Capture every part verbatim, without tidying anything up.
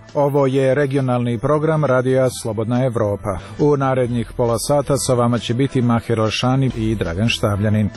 Ovo je regionalni program Radija Slobodna Evropa. U narednih pola sata sa vama će biti Maher Elšani i Dragan Štavljanin.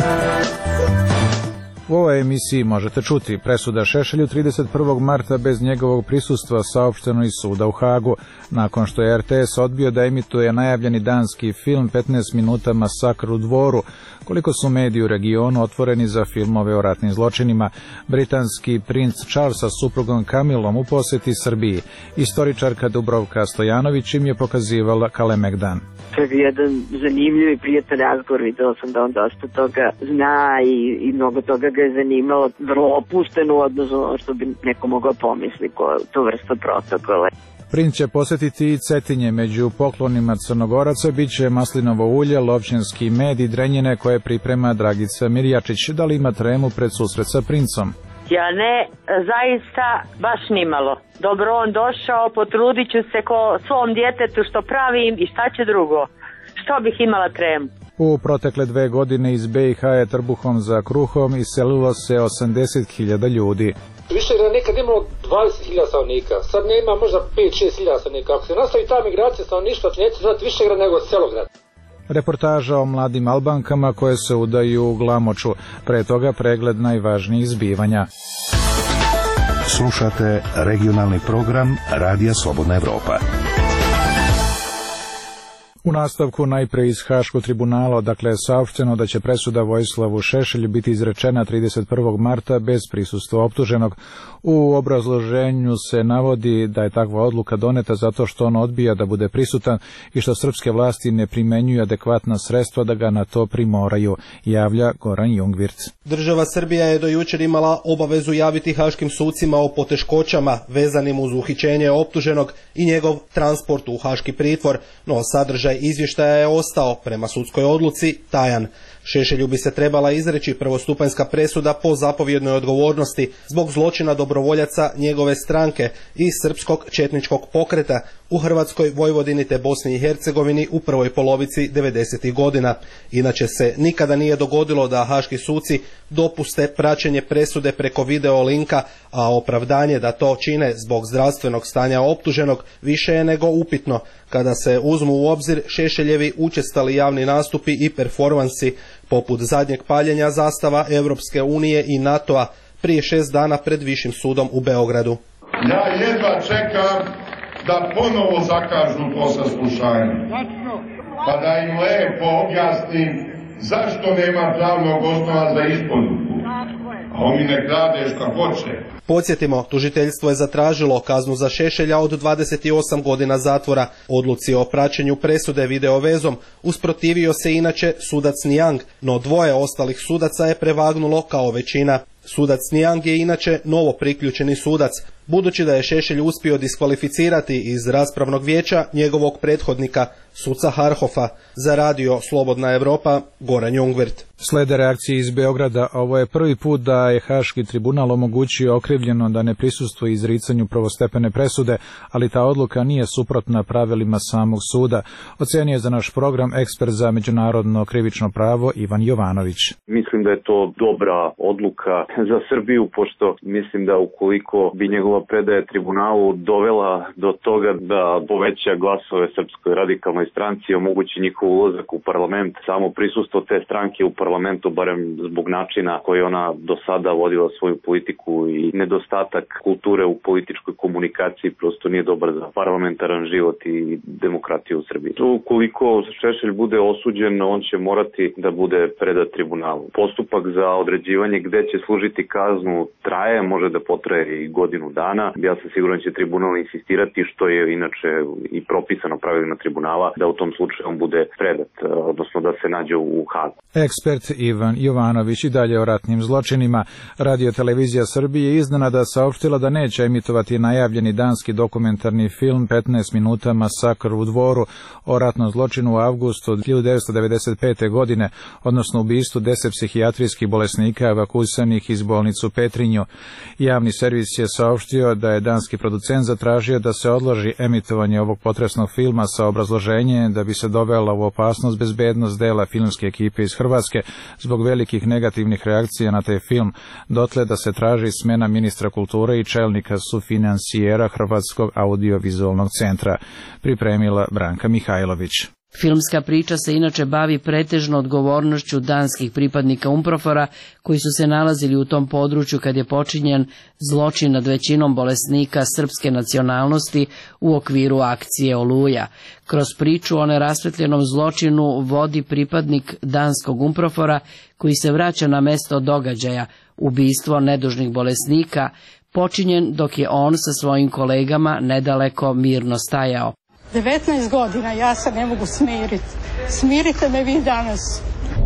U ovoj emisiji možete čuti presuda Šešelju trideset prvog marta bez njegovog prisustva saopšteno iz suda u Hagu, nakon što je er te es odbio da emituje najavljeni danski film petnaest minuta Masakr u Dvoru. Koliko su mediji u regionu otvoreni za filmove o ratnim zločinima, britanski princ Charles sa suprugom Kamilom u poseti Srbiji, istoričarka Dubrovka Stojanović im je pokazivala Kalemegdan. To je bio jedan zanimljiv i prijatan razgovor, videla sam da on dosta toga zna i, i mnogo toga ga je zanimalo, vrlo opušteno u odnosu ono što bi neko mogao pomisli ko tu vrstu protokola. Princ će posjetiti i Cetinje, među poklonima Crnogoraca bit će maslinovo ulje, lovćenski med i drenjine koje priprema Dragica Mirjačić. Da li ima tremu pred susret sa princom? Ja ne, zaista baš nimalo. Dobro on došao, potrudit ću se ko svom djetetu što pravim i šta će drugo. Što bih imala tremu? U protekle dve godine iz be i ha je trbuhom za kruhom iselilo se osamdeset hiljada ljudi. Višegrad nekad imalo dvadeset hiljada stanovnika, sad nema možda pet šest hiljada stanovnika. Ako se nastavi ta migracija stanovništva, neće zvati Višegrad nego Selograd. Reportaža o mladim Albankama koje se udaju u Glamoču, pre toga pregled najvažnijih zbivanja. Slušate regionalni program Radija Slobodna Evropa. U nastavku najpre iz Haškog tribunala, odakle je saopšteno da će presuda Vojislavu Šešelju biti izrečena trideset prvog marta bez prisustva optuženog. U obrazloženju se navodi da je takva odluka doneta zato što on odbija da bude prisutan i što srpske vlasti ne primenjuju adekvatna sredstva da ga na to primoraju, javlja Goran Jungwirth. Država Srbija je do jučer imala obavezu javiti haškim sucima o poteškoćama vezanim uz uhićenje optuženog i njegov transport u haški pritvor, no sadržaj izvještaja je ostao, prema sudskoj odluci, tajan. Šešelju bi se trebala izreći prvostupanjska presuda po zapovjednoj odgovornosti zbog zločina dobrovoljaca njegove stranke i srpskog četničkog pokreta u Hrvatskoj, Vojvodini te Bosni i Hercegovini u prvoj polovici devedesetih godina. Inače se nikada nije dogodilo da haški suci dopuste praćenje presude preko video linka, a opravdanje da to čine zbog zdravstvenog stanja optuženog više je nego upitno kada se uzmu u obzir Šešeljevi učestali javni nastupi i performansi, poput zadnjeg paljenja zastava Evropske unije i NATO-a prije šest dana pred Višim sudom u Beogradu. Ja jedva čekam da ponovo zakažu to saslušanje, pa da im lepo objasnim zašto nema pravnog osnova za isporuku, a oni ne rade šta hoće. Podsjetimo, tužiteljstvo je zatražilo kaznu za Šešelja od dvadeset osam godina zatvora. Odluci o praćenju presude videovezom usprotivio se inače sudac Nijang, no dvoje ostalih sudaca je prevagnulo kao većina. Sudac Nijang je inače novo priključeni sudac, budući da je Šešelj uspio diskvalificirati iz raspravnog vijeća njegovog prethodnika, suca Harhofa. Za Radio Slobodna Evropa, Goran Jungwirth. Slede reakcije iz Beograda. Ovo je prvi put da je Haški tribunal omogućio okrivljeno da ne prisustvuje izricanju prvostepene presude, ali ta odluka nije suprotna pravilima samog suda, ocenio je za naš program ekspert za međunarodno krivično pravo Ivan Jovanović. Mislim da je to dobra odluka za Srbiju, pošto mislim da ukoliko bi njegova predaja tribunalu dovela do toga da poveća glasove Srpskoj radikalnoj stranci, omogući njihov ulazak u parlament, samo prisustvo te stranke u parlamentu, barem zbog načina koji ona do sada vodila svoju politiku i nedostatak kulture u političkoj komunikaciji, prosto nije dobar za parlamentaran život i demokratiju u Srbiji. Ukoliko Šešelj bude osuđen, on će morati da bude predat tribunalu. Postupak za određivanje gde će služiti kaznu traje, može da potraje i godinu dana. Ja sam siguran da će tribunal insistirati, što je inače i propisano pravilima tribunala, da u tom slučaju on bude predat, odnosno da se nađe u Hagu. Ekspert Ivan Jovanović. I dalje o ratnim zločinima. Radio televizija Srbije iznenada saopštila da neće emitovati najavljeni danski dokumentarni film petnaest minuta Masakr u Dvoru o ratnom zločinu u avgustu hiljadu devetsto devedeset pete. godine, odnosno ubistvu deset psihijatrijskih bolesnika evakuisanih iz bolnicu Petrinju. Javni servis je saopštio izjavio da je danski producent zatražio da se odloži emitovanje ovog potresnog filma sa obrazloženjem da bi se dovela u opasnost bezbednost dela filmske ekipe iz Hrvatske zbog velikih negativnih reakcija na taj film, dotle da se traži smena ministra kulture i čelnika sufinansijera Hrvatskog audiovizualnog centra, pripremila Branka Mihajlović. Filmska priča se inače bavi pretežno odgovornošću danskih pripadnika Umprofora koji su se nalazili u tom području kad je počinjen zločin nad većinom bolesnika srpske nacionalnosti u okviru akcije Oluja. Kroz priču o nerasvetljenom zločinu vodi pripadnik danskog Umprofora koji se vraća na mesto događaja, ubistvo nedužnih bolesnika, počinjen dok je on sa svojim kolegama nedaleko mirno stajao. devetnaest godina, ja se ne mogu smiriti. Smirite me vi danas.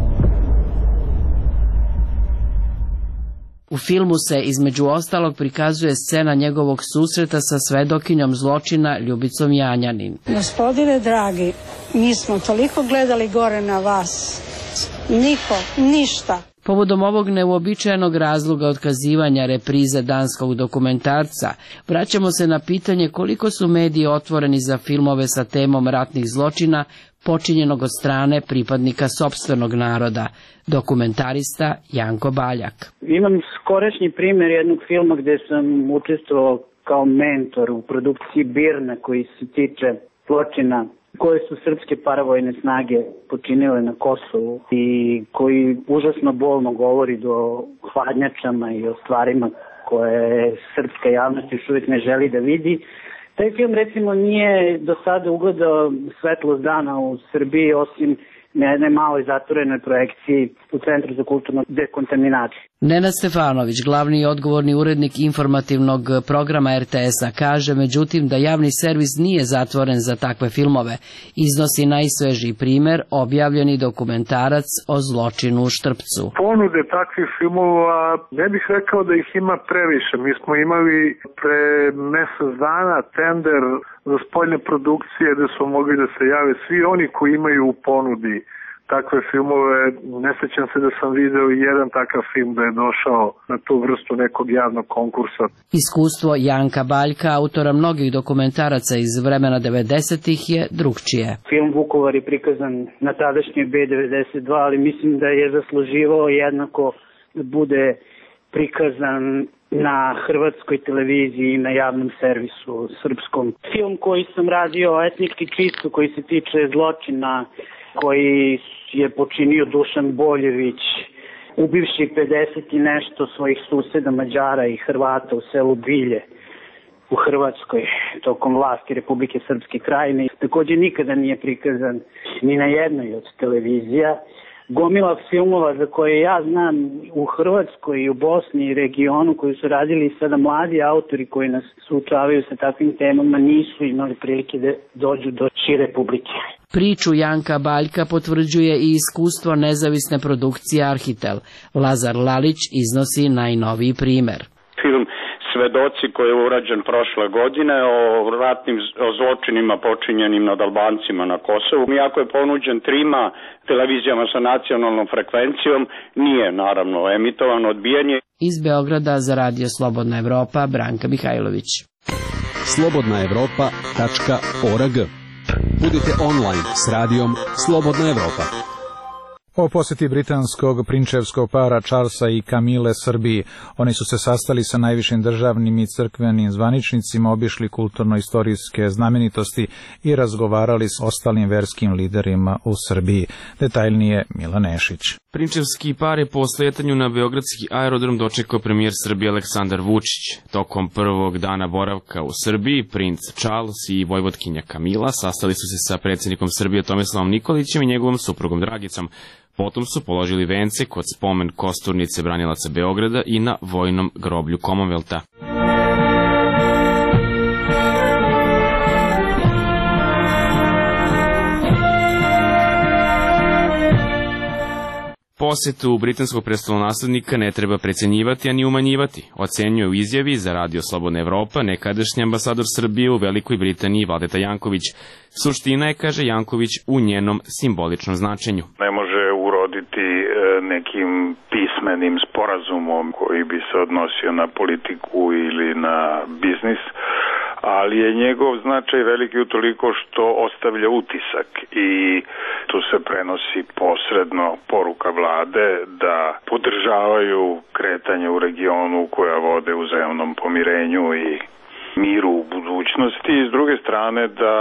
U filmu se između ostalog prikazuje scena njegovog susreta sa svedokinjom zločina Ljubicom Janjanin. Gospodine dragi, mi smo toliko gledali gore na vas. Niko, ništa. Povodom ovog neuobičajenog razloga otkazivanja reprize danskog dokumentarca, vraćamo se na pitanje koliko su mediji otvoreni za filmove sa temom ratnih zločina počinjenog od strane pripadnika sopstvenog naroda, dokumentarista Janko Baljak. Imam skorašnji primjer jednog filma gdje sam učestvovao kao mentor u produkciji Birna koji se tiče zločina koje su srpske paravojne snage počinile na Kosovu i koji užasno bolno govori do hladnjačama i o stvarima koje srpska javnost još uvijek ne želi da vidi. Taj film recimo nije do sada ugledao svetlost dana u Srbiji osim na jednoj maloj zatvorenoj projekciji u Centru za kulturnu dekontaminaciju. Nenad Stefanović, glavni i odgovorni urednik informativnog programa er te es-a, kaže međutim da javni servis nije zatvoren za takve filmove. Iznosi najsvežiji primjer, objavljeni dokumentarac o zločinu u Štrpcu. Ponude takvih filmova, ne bih rekao da ih ima previše. Mi smo imali pre mesec dana tender za spoljne produkcije gde su mogli da se jave svi oni koji imaju u ponudi takve filmove. Ne sećam se da sam video jedan takav film da je došao na tu vrstu nekog javnog konkursa. Iskustvo Janka Baljka, autora mnogih dokumentaraca iz vremena devedesetih, je drugčije. Film Vukovar je prikazan na tadašnjoj be devedeset dva, ali mislim da je zasluživao jednako da bude prikazan na hrvatskoj televiziji i na javnom servisu srpskom. Film koji sam radio, etnički čisto, koji se tiče zločina koji je počinio Dušan Boljević, ubivši pedeset i nešto svojih suseda Mađara i Hrvata u selu Bilje u Hrvatskoj tokom vlasti Republike Srpske Krajine. Također nikada nije prikazan ni na jednoj od televizija. Gomila filmova za koje ja znam u Hrvatskoj i u Bosni i regionu koji su radili sada mladi autori koji nas suočavaju sa takvim temama nisu imali prilike da dođu do šire publike. Priču Janka Baljka potvrđuje i iskustvo nezavisne produkcije Arhitel. Lazar Lalić iznosi najnoviji primjer. Film Svedoci koji je urađen prošle godine o ratnim o zločinima počinjenim nad Albancima na Kosovu. Iako je ponuđen trima televizijama sa nacionalnom frekvencijom, nije naravno emitovan, odbijen je. Iz Beograda za Radio Slobodna Evropa, Branka Mihajlović. slobodna evropa tačka org. Budite online s radijom Slobodna Evropa. O posjeti britanskog prinčevskog para Charlesa i Camille Srbiji. Oni su se sastali sa najvišim državnim i crkvenim zvaničnicima, obišli kulturno-istorijske znamenitosti i razgovarali s ostalim verskim liderima u Srbiji. Detaljnije Mila Nešić. Prinčevski par je po sletanju na beogradski aerodrom dočekao premijer Srbije Aleksandar Vučić. Tokom prvog dana boravka u Srbiji, princ Charles i vojvotkinja Kamila sastali su se sa predsjednikom Srbije Tomislavom Nikolićem i njegovom suprugom Dragicom. Potom su položili vence kod spomen kosturnice branilaca Beograda i na vojnom groblju Commonwealtha. Posjetu britanskog prestolonaslednika ne treba precenjivati, a ni umanjivati, ocenjuje u izjavi za Radio Slobodna Evropa nekadašnji ambasador Srbije u Velikoj Britaniji Vladeta Janković. Suština je, kaže Janković, u njenom simboličnom značenju. Ne može uro rukovoditi nekim pismenim sporazumom koji bi se odnosio na politiku ili na biznis, ali je njegov značaj veliki utoliko što ostavlja utisak i tu se prenosi posredno poruka vlade da podržavaju kretanje u regionu koja vode uzajamnom pomirenju i miru u budućnosti i s druge strane da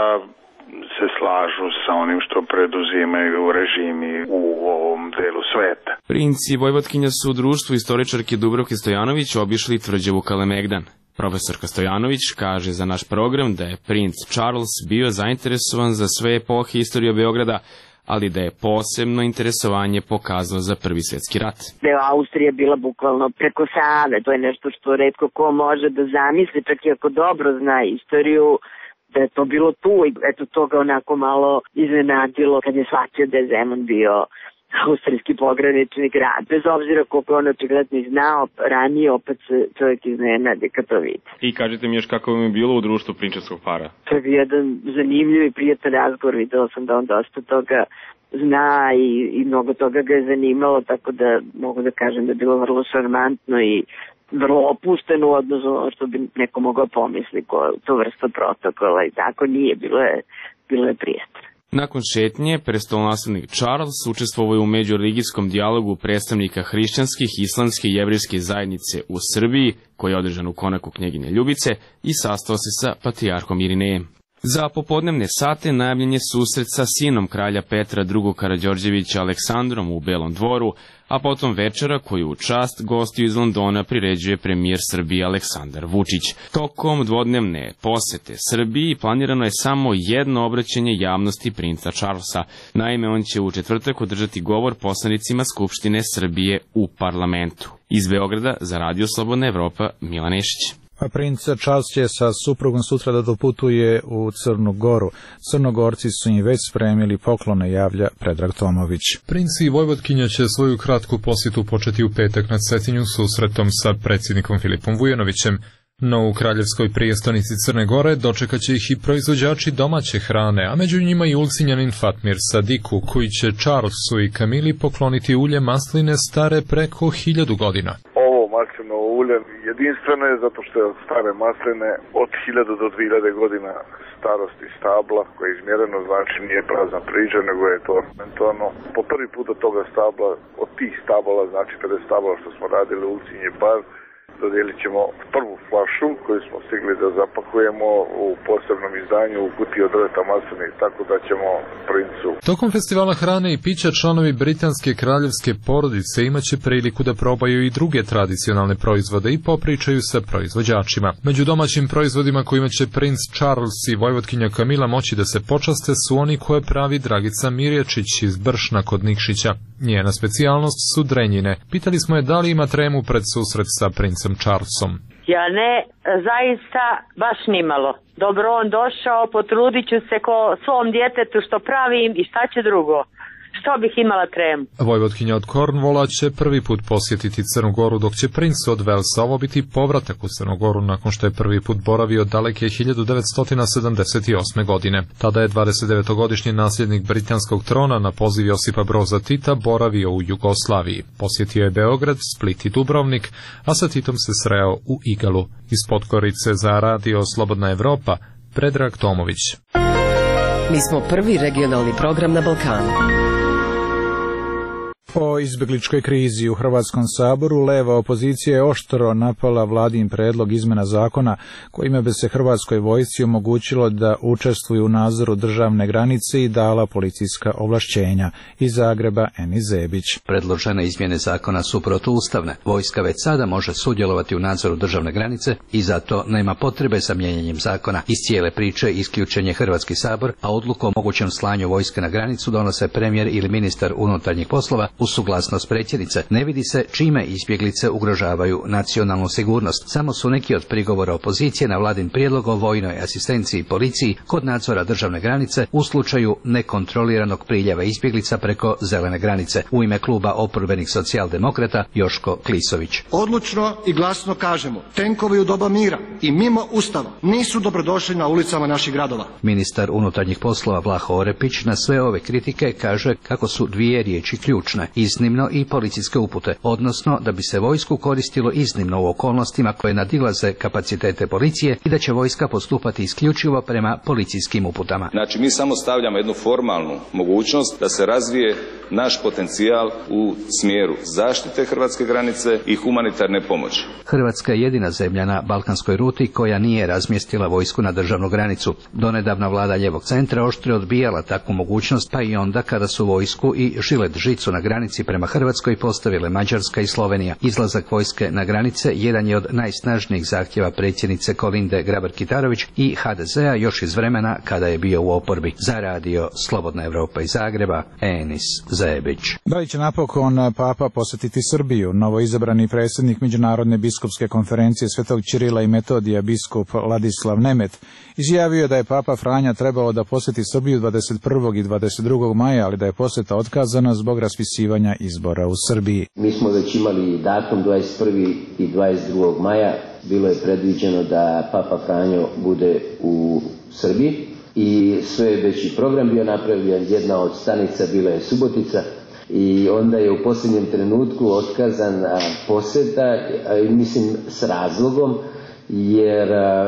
se slažu sa onim što preduzimaju režimi u ovom delu sveta. Princ i Vojvotkinja su u društvu istoričarke Dubravke Stojanović obišli tvrđavu Kalemegdan. Profesorka Stojanović kaže za naš program da je princ Charles bio zainteresovan za sve epohe istorije Beograda, ali da je posebno interesovanje pokazao za Prvi svjetski rat. Da je Austrija bila bukvalno preko Save, to je nešto što retko ko može da zamisli, čak i ako dobro zna istoriju, da je to bilo tu i eto to ga onako malo iznenadilo kad je shvatio da je Zemun bio austrijski pogranični grad. Bez obzira koliko on očigledno i znao ranije, opet se čovjek iznenadi kad to vidi. I kažete mi još kako vam je bilo u društvu prinčevskog para? To je bio jedan zanimljiv i prijatan razgovor, videla sam da on dosta toga zna i, i mnogo toga ga je zanimalo, tako da mogu da kažem da je bilo vrlo šarmantno i vrlo opušteno u odnosu ono što bi neko mogao pomisli ko to vrsta protokola i tako nije, bilo je, bilo je prijatno. Nakon šetnje, prestolonaslednik Charles učestvovao je u međureligijskom dijalogu predstavnika hrišćanskih, islamske i jevrijske zajednice u Srbiji, koji je održan u konaku Knjeginje Ljubice, i sastao se sa patrijarhom Irinejem. Za popodnevne sate najavljen je susret sa sinom kralja Petra drugog Karađorđevića Aleksandrom u Belom dvoru, a potom večera koju u čast gostiju iz Londona priređuje premijer Srbije Aleksandar Vučić. Tokom dvodnevne posete Srbiji planirano je samo jedno obraćanje javnosti princa Charlesa. Naime, on će u četvrtak održati govor poslanicima Skupštine Srbije u parlamentu. Iz Beograda za Radio Slobodna Evropa, Milan Nešić. Princ Charles će sa suprugom sutra da doputuje u Crnu Goru. Crnogorci su im već spremili poklone, javlja Predrag Tomović. Princ i Vojvotkinja će svoju kratku posjetu početi u petak na Cetinju susretom sa predsjednikom Filipom Vujanovićem. No u kraljevskoj prijestolnici Crne Gore dočekat će ih i proizvođači domaće hrane, a među njima i Ulcinjanin Fatmir Sadiku, koji će Charlesu i Kamili pokloniti ulje masline stare preko hiljadu godina. Ovo maslinovo ulje jedinstveno je zato što je od stare masline od hiljadu do dvije hiljade godina starosti stabla, koje je izmjereno, znači nije prazna priča, nego je to mentorno. Po prvi put od toga stabla, od tih stabala, znači pedeset stabala što smo radili u Ulcinje bar, dodijelit ćemo prvu flašu koju smo stigli da zapakujemo u posebnom izdanju u kutiji od drveta masline, tako da ćemo princu. Tokom festivala hrane i pića članovi britanske kraljevske porodice imaće priliku da probaju i druge tradicionalne proizvode i popričaju sa proizvođačima. Među domaćim proizvodima kojima će princ Charles i Vojvotkinja Kamila moći da se počaste su oni koje pravi Dragica Mirječić iz Bršna kod Nikšića. Njena specijalnost su drenjine. Pitali smo je da li ima tremu pred susret sa princem Charlesom. Ja ne, zaista baš nimalo. Dobro on došao, potrudit ću se ko svom djetetu što pravim i šta će drugo. Što bih imala tremu? Vojvotkinja od Cornwalla će prvi put posjetiti Crnu Goru, dok će princ od Velsa ovo biti povratak u Crnu Goru nakon što je prvi put boravio daleke hiljadu devetsto sedamdeset osme. godine. Tada je dvadesetdevetogodišnji nasljednik britanskog trona na poziv Josipa Broza Tita boravio u Jugoslaviji. Posjetio je Beograd, Split i Dubrovnik, a sa Titom se sreo u Igalu. Iz Podgorice za Radio Slobodna Evropa, Predrag Tomović. Mi smo prvi regionalni program na Balkanu. Po izbegličkoj krizi u Hrvatskom saboru leva opozicija je oštro napala vladin predlog izmena zakona kojima bi se Hrvatskoj vojsci omogućilo da učestvuju u nadzoru državne granice i dala policijska ovlašćenja. Iz Zagreba, Eni Zebić. Predložene izmjene zakona su protuustavne. Vojska već sada može sudjelovati u nadzoru državne granice i zato nema potrebe za mijenjanjem zakona. Iz cijele priče isključen je Hrvatski sabor, a odluku o mogućem slanju vojske na granicu donose premijer ili ministar unutarnjih poslova uz suglasnost predsjednice. Ne vidi se čime izbjeglice ugrožavaju nacionalnu sigurnost. Samo su neki od prigovora opozicije na vladin prijedlog o vojnoj asistenciji i policiji kod nadzora državne granice u slučaju nekontroliranog priljeva izbjeglica preko zelene granice. U ime kluba oporbenih socijaldemokrata Joško Klisović. Odlučno i glasno kažemo, tenkovi u doba mira i mimo Ustava nisu dobrodošli na ulicama naših gradova. Ministar unutarnjih poslova Vlaho Orepić na sve ove kritike kaže kako su dvije riječi ključne: iznimno i policijske upute, odnosno da bi se vojsku koristilo iznimno u okolnostima koje nadilaze kapacitete policije i da će vojska postupati isključivo prema policijskim uputama. Znači mi samo stavljamo jednu formalnu mogućnost da se razvije naš potencijal u smjeru zaštite hrvatske granice i humanitarne pomoći. Hrvatska je jedina zemlja na balkanskoj ruti koja nije razmjestila vojsku na državnu granicu. Donedavna vlada ljevog centra oštro odbijala takvu mogućnost, pa i onda kada su vojsku i žilet žicu na granici prema Hrvatskoj postavile Mađarska i Slovenija. Izlazak vojske na granice jedan je od najsnažnijih zahtjeva predsjednice Kolinde Grabar-Kitarović i ha de zea još iz vremena kada je bio u oporbi. Za radio Slobodna Evropa iz Zagreba, Enis Zebić. Da li će napokon Papa posjetiti Srbiju? Novoizabrani predsjednik Međunarodne biskupske konferencije Svetog Ćirila i Metodija, biskup Ladislav Nemet, izjavio je da je Papa Franja trebao da posjeti Srbiju dvadeset prvog i dvadeset drugog maja, ali da je posjeta otkazana zbog raspisivanja izbora u Srbiji. Mi smo već imali datum dvadeset prvog i dvadeset drugog maja, bilo je predviđeno da Papa Franjo bude u Srbiji i sve je već i program bio napravljen, jedna od stanica bila je Subotica i onda je u posljednjem trenutku otkazan posjeta, mislim s razlogom, jer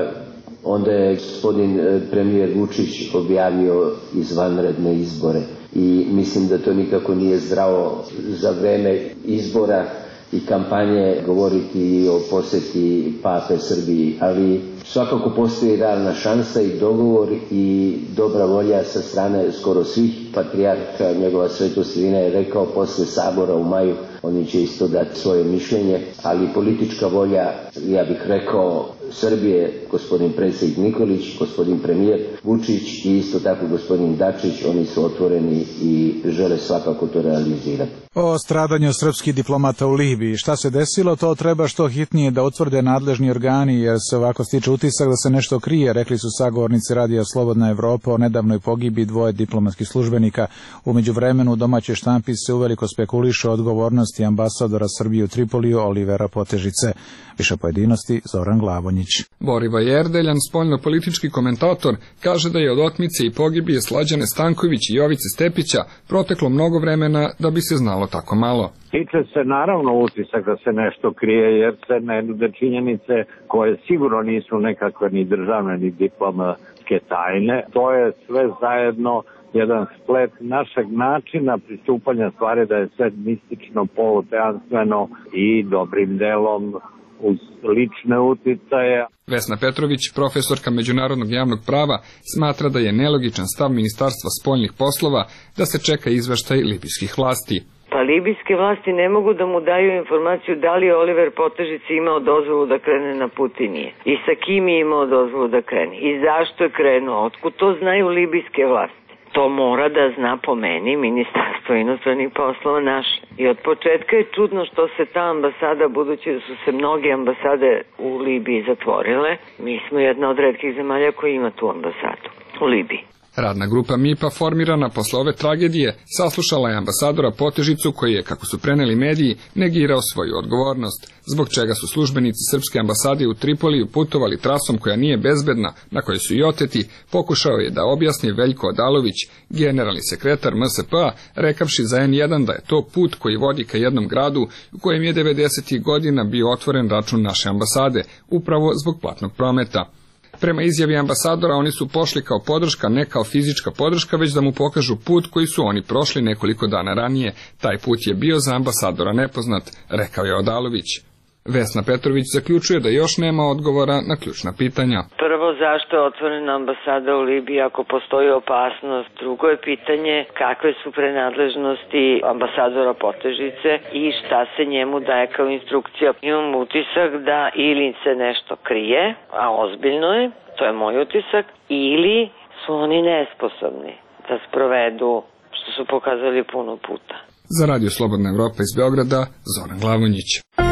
onda je gospodin premijer Vučić objavio izvanredne izbore i mislim da to nikako nije zdravo za vreme izbora i kampanje govoriti o posjeti Pape Srbiji, ali svakako postoji realna šansa i dogovor i dobra volja sa strane skoro svih. Patrijarha njegova svetost Irina je rekao posle sabora u maju oni će isto dati svoje mišljenje, ali politička volja, ja bih rekao, Srbije, gospodin predsjednik Nikolić, gospodin premijer Vučić i isto tako gospodin Dačić, oni su otvoreni i žele svakako to realizirati. O stradanju srpskih diplomata u Libiji. Šta se desilo, to treba što hitnije da utvrde nadležni organi, jer se ovako stiče utisak da se nešto krije, rekli su sagovornici radija Slobodna Evropa o nedavnoj pogibi dvoje diplomatskih službenika. U međuvremenu u domaćoj štampi se uveliko spekuliše o odgovornosti ambasadora Srbije u Tripoliju Olivera Potežice. Više pojedinosti Zoran Glavonjić. Borivoje Erdeljan, spoljno-politički komentator, kaže da je od otmice i pogibije Slađane Stanković i Jovice Stepića proteklo mnogo vremena da bi se znalo tako malo. Tiče se naravno utisak da se nešto krije, jer se ne nude činjenice koje sigurno nisu nekakve ni državne ni diplomatske tajne. To je sve zajedno jedan splet našeg načina pristupanja stvari, da je sve mistično, poluteanstveno i dobrim delom uz lične uticaje. Vesna Petrović, profesorka međunarodnog javnog prava, smatra da je nelogičan stav Ministarstva spoljnih poslova da se čeka izveštaj libijskih vlasti. Pa libijske vlasti ne mogu da mu daju informaciju da li je Oliver Potežica imao dozvolu da krene na put i nije. I sa kim je imao dozvolu da krene. I zašto je krenuo. Otkud to znaju libijske vlasti. To mora da zna po meni Ministarstvo inostranih poslova naše. I od početka je čudno što se ta ambasada, budući da su se mnoge ambasade u Libiji zatvorile, mi smo jedna od retkih zemalja koji ima tu ambasadu u Libiji. Radna grupa M I P-a formirana posle ove tragedije saslušala je ambasadora Potežicu koji je, kako su preneli mediji, negirao svoju odgovornost, zbog čega su službenici srpske ambasade u Tripoliju putovali trasom koja nije bezbedna, na kojoj su i oteti, pokušao je da objasni Veljko Odalović, generalni sekretar M S P-a, rekavši za N jedan da je to put koji vodi ka jednom gradu u kojem je devedesetih godina bio otvoren račun naše ambasade, upravo zbog platnog prometa. Prema izjavi ambasadora, oni su pošli kao podrška, ne kao fizička podrška, već da mu pokažu put koji su oni prošli nekoliko dana ranije. Taj put je bio za ambasadora nepoznat, rekao je Odalović. Vesna Petrović zaključuje da još nema odgovora na ključna pitanja. Prvo, zašto je otvorena ambasada u Libiji ako postoji opasnost? Drugo je pitanje kakve su prenadležnosti ambasadora Potežice i šta se njemu daje kao instrukcija. Imam utisak da ili se nešto krije, a ozbiljno je, to je moj utisak, ili su oni nesposobni da sprovedu što su pokazali puno puta. Za Radio Slobodna Evropa iz Beograda, Zoran Glavonjić.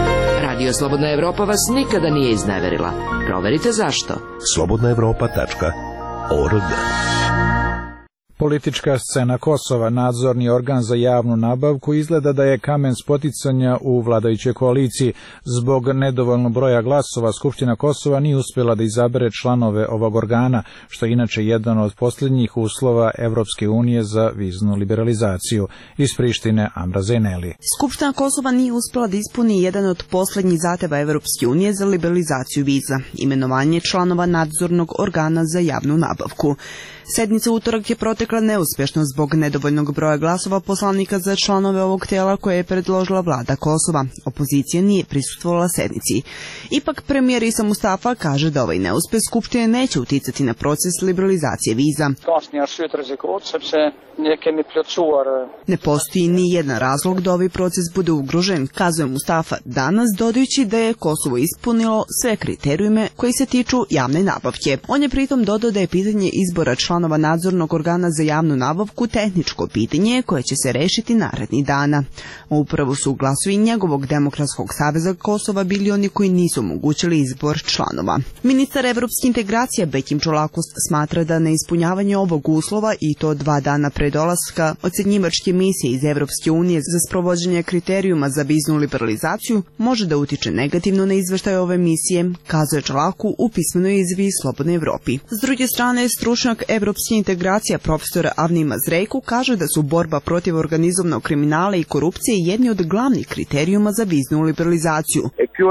Radio Slobodna Evropa vas nikada nije izneverila. Proverite zašto. slobodna evropa tačka org Politička scena Kosova, nadzorni organ za javnu nabavku, izgleda da je kamen spoticanja u vladajućoj koaliciji. Zbog nedovoljnog broja glasova, Skupština Kosova nije uspjela da izabere članove ovog organa, što je inače jedan od posljednjih uslova Evropske unije za viznu liberalizaciju. Iz Prištine, Amra Zejneli. Skupština Kosova nije uspjela da ispuni jedan od posljednjih zahtjeva Evropske unije za liberalizaciju viza, imenovanje članova nadzornog organa za javnu nabavku. Sednica utorak je protekla neuspješno zbog nedovoljnog broja glasova poslanika za članove ovog tijela koje je predložila vlada Kosova. Opozicija nije prisustvovala sednici. Ipak premijer Isa Mustafa kaže da ovaj neuspjeh Skupštine neće uticati na proces liberalizacije viza. Ne postoji ni jedan razlog da ovaj proces bude ugrožen, kazuje Mustafa danas, dodajući da je Kosovo ispunilo sve kriterijume koji se tiču javne nabavke. On je pritom dodao da je pitanje izbora članova nadzornog organa za javnu nabavku tehničko pitanje koje će se rešiti narednih dana. Upravo su glasovi njegovog Demokratskog saveza Kosova bili oni koji nisu omogućili izbor članova. Ministar evropskih integracija Bekim Čolakos smatra da neispunjavanje ovog uslova i to dva dana pre dolaska ocenjivačke misije iz Evropske unije za sprovođenje kriterijuma za viznu liberalizaciju može da utiče negativno na izveštaj ove misije, kazuje Čolaku u pismenoj izjavi Slobodnoj Evropi. S druge strane, stručnjak evropske integracija profesor Avni Mazrejku kaže da su borba protiv organizovanog kriminala i korupcije jedni od glavnih kriterijuma za viznu liberalizaciju.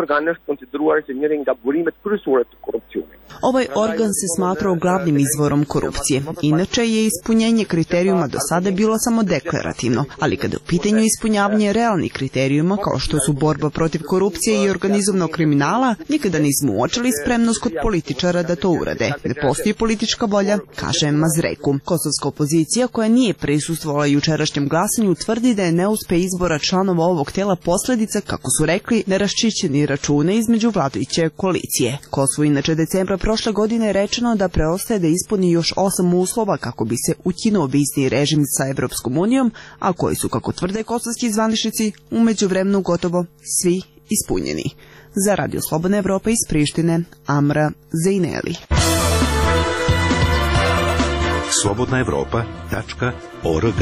Ovaj organ se smatrao glavnim izvorom korupcije. Inače je ispunjenje kriterijuma do sada bilo samo deklarativno, ali kada je u pitanju ispunjavanje realnih kriterijuma kao što su borba protiv korupcije i organizovanog kriminala, nikada nismo uočili spremnost kod političara da to urade. Ne postoji politička volja, kaže Mazreku. Kosovska opozicija, koja nije prisustvovala jučerašnjem glasanju, tvrdi da je neuspeh izbora članova ovog tela posljedica, kako su rekli, neraščišćeni račune između vladajuće koalicije. Kosovo inače decembra prošle godine je rečeno da preostaje da ispuni još osam uslova kako bi se ukinuo vizni režim sa Evropskom unijom, a koji su, kako tvrde kosovski zvaničnici, u međuvremenu gotovo svi ispunjeni. Za Radio Slobodna Evropa iz Prištine, Amra Zejneli. slobodna evropa tačka org.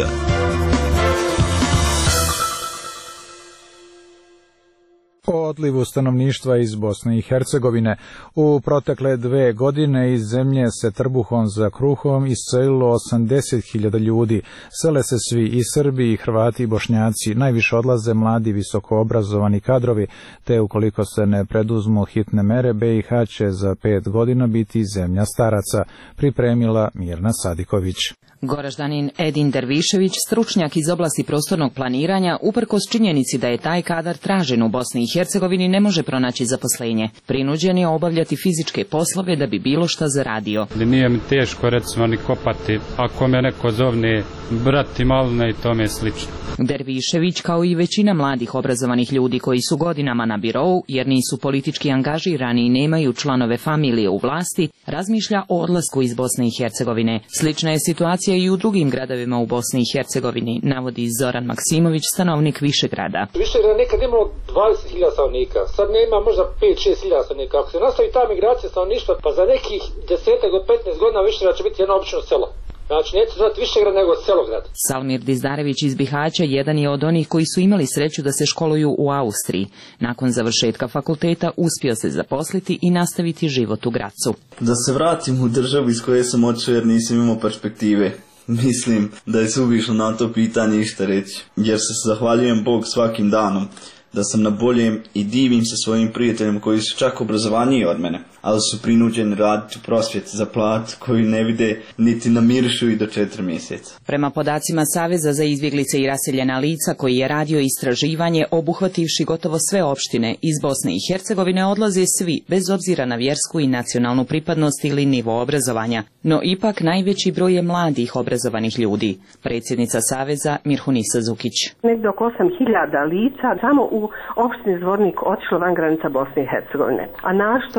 O odlivu stanovništva iz Bosne i Hercegovine. U protekle dve godine iz zemlje se trbuhom za kruhom iscelilo osamdeset hiljada ljudi. Sele se svi, i Srbi, i Hrvati, i Bošnjaci. Najviše odlaze mladi visokoobrazovani kadrovi, te ukoliko se ne preduzmu hitne mere, B i H će za pet godina biti zemlja staraca, pripremila Mirna Sadiković. Goraždanin Edin Dervišević, stručnjak iz oblasti prostornog planiranja, uprkos činjenici da je taj kadar tražen u Bosni i Hercegovini, ne može pronaći zaposlenje. Prinuđen je obavljati fizičke poslove da bi bilo šta zaradio. Nije mi teško, recimo, ni kopati, ako me neko zovne brati malne i tome slično. Dervišević, kao i većina mladih obrazovanih ljudi koji su godinama na birou, jer nisu politički angažirani i nemaju članove familije u vlasti, razmišlja o odlasku iz Bosne i Hercegovine. Slična je situacija i u drugim gradovima u Bosni i Hercegovini, navodi Zoran Maksimović, stanovnik Višegrada. Višegrad nekad imalo dvadeset hiljada stanovnika, sad nema možda pet do šest hiljada stanovnika. Ako se nastavi ta migracija stanovništva, pa za nekih desetak do petnaest godina Višegrad će biti jedno obično selo. Znači, neće zvati Višegrad nego Selograd. Salmir Dizdarević iz Bihaća jedan je od onih koji su imali sreću da se školuju u Austriji. Nakon završetka fakulteta uspio se zaposliti i nastaviti život u Gracu. Da se vratim u državu iz koje sam otišao jer nisam imao perspektive. Mislim da je suvišno na to pitanje išta reći, jer se zahvaljujem Bog svakim danom da sam na boljem i divim se svojim prijateljima koji su čak obrazovaniji od mene, ali su prinuđeni raditi u prosvjeti za plat koju ne vide niti namirišu i do četiri mjeseca. Prema podacima Saveza za izbjeglice i raseljena lica, koji je radio istraživanje obuhvativši gotovo sve opštine iz Bosne i Hercegovine, odlaze svi, bez obzira na vjersku i nacionalnu pripadnost ili nivo obrazovanja. No ipak najveći broj je mladih obrazovanih ljudi. Predsjednica Saveza Mirhunisa Zukić. Negdje oko osam hiljada lica samo u opštini Zvornik otišlo van granica Bosne i Hercegovine. A našto treba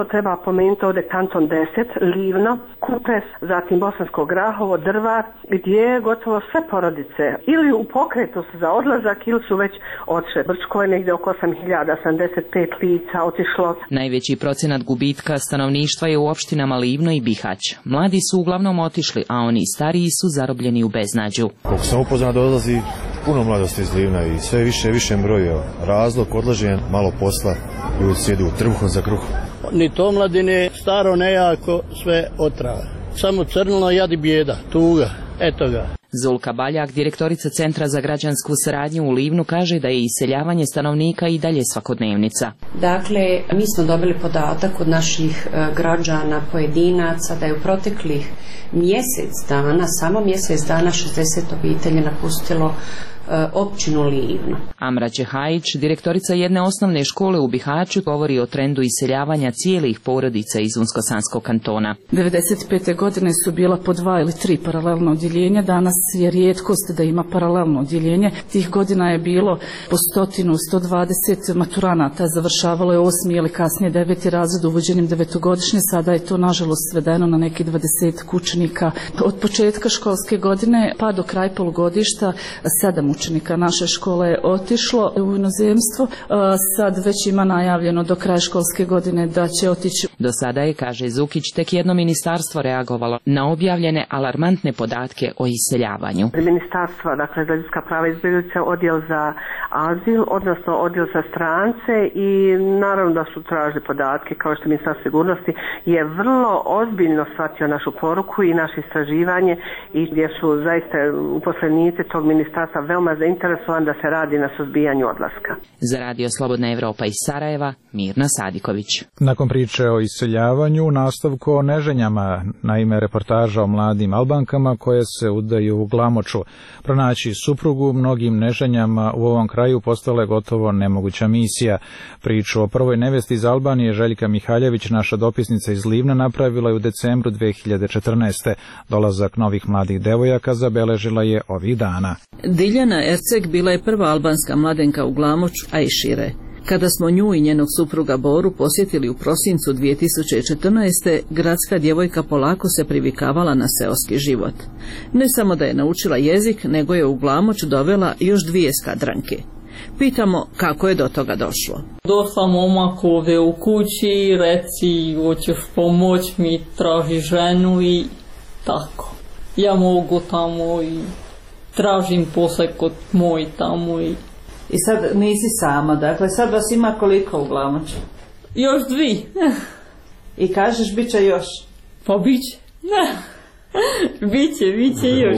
spomenuti ovdje kanton deset, Livno, Kupes, zatim Bosansko Grahovo, Drvar, gdje gotovo sve porodice ili u pokretu su za odlazak ili su već otišle. Brčko je negdje oko osam hiljada sedamdeset pet lica otišlo. Najveći procenat gubitka stanovništva je u opštinama Livno i Bihać. Mladi su uglavnom otišli, a oni stariji su zarobljeni u beznađu. Koliko sam upoznat, dolazi puno mladosti iz Livna i sve više više broja. Razlog odlaženja, malo posla, ljudi sjedu trbuhom za kruhom. Ni to mladine, staro nejako, sve otrava. Samo crnilo, jadi bijeda, tuga, eto ga. Zulka Baljak, direktorica Centra za građansku saradnju u Livnu, kaže da je iseljavanje stanovnika i dalje svakodnevnica. Dakle, mi smo dobili podatak od naših građana, pojedinaca, da je u proteklih mjesec dana, samo mjesec dana, šezdeset obitelji napustilo općinu Livno. Amra Čehajić, direktorica jedne osnovne škole u Bihaću, govori o trendu iseljavanja cijelih porodica iz Unsko-Sanskog kantona. devedeset pete godine su bila po dva ili tri paralelna odjeljenja, danas je rijetkost da ima paralelno odjeljenje. Tih godina je bilo po stotinu, sto dvadeset maturanata, završavalo je osmi ili kasnije deveti razred uvođenjem devetogodišnje, sada je to nažalost svedeno na neki dvadeset učenika. Od početka školske godine pa do kraja polugodišta sedam učenika naše škole je otišlo u inozemstvo, sad već ima najavljeno do kraja školske godine da će otići. Do sada je, kaže Zukić, tek jedno ministarstvo reagovalo na objavljene alarmantne podatke o iseljavanju. Ministarstva, dakle za ljudska prava i izbjeglice, odjel za azil, odnosno odjel za strance i naravno da su tražili podatke, kao što Ministarstvo sigurnosti je vrlo ozbiljno shvatio našu poruku i naše istraživanje i gdje su zaista uposlenici tog ministarstva veoma zainteresovani da se radi na suzbijanju odlaska. Za Radio Slobodna Evropa iz Sarajeva, Mirna Sadiković. Nakon priče o iseljavanju, nastavku o neženjama, naime reportaža o mladim Albankama koje se udaju u Glamoču. Pronaći suprugu mnogim neženjama u ovom kraju postala je gotovo nemoguća misija. Priču o prvoj nevesti iz Albanije Željka Mihaljević, naša dopisnica iz Livna, napravila je u decembru dve hiljade četrnaeste. Dolazak novih mladih devojaka zabeležila je ovih dana. Diljana Erceg bila je prva albanska mladenka u Glamoču, a i šire. Kada smo nju i njenog supruga Boru posjetili u prosincu dvije tisuće četrnaeste. gradska djevojka polako se privikavala na seoski život. Ne samo da je naučila jezik, nego je u Glamoč dovela još dvije skadranke. Pitamo kako je do toga došlo. Došla momak ovdje u kući, reci hoćeš pomoć mi, traži ženu i tako. Ja mogu tamo i tražim posle kod moj tamo i... I sad nisi sama, dakle sad vas ima koliko u Glamoču? Još dvi. I kažeš bit će još? Pa bit će. Biće, biće još.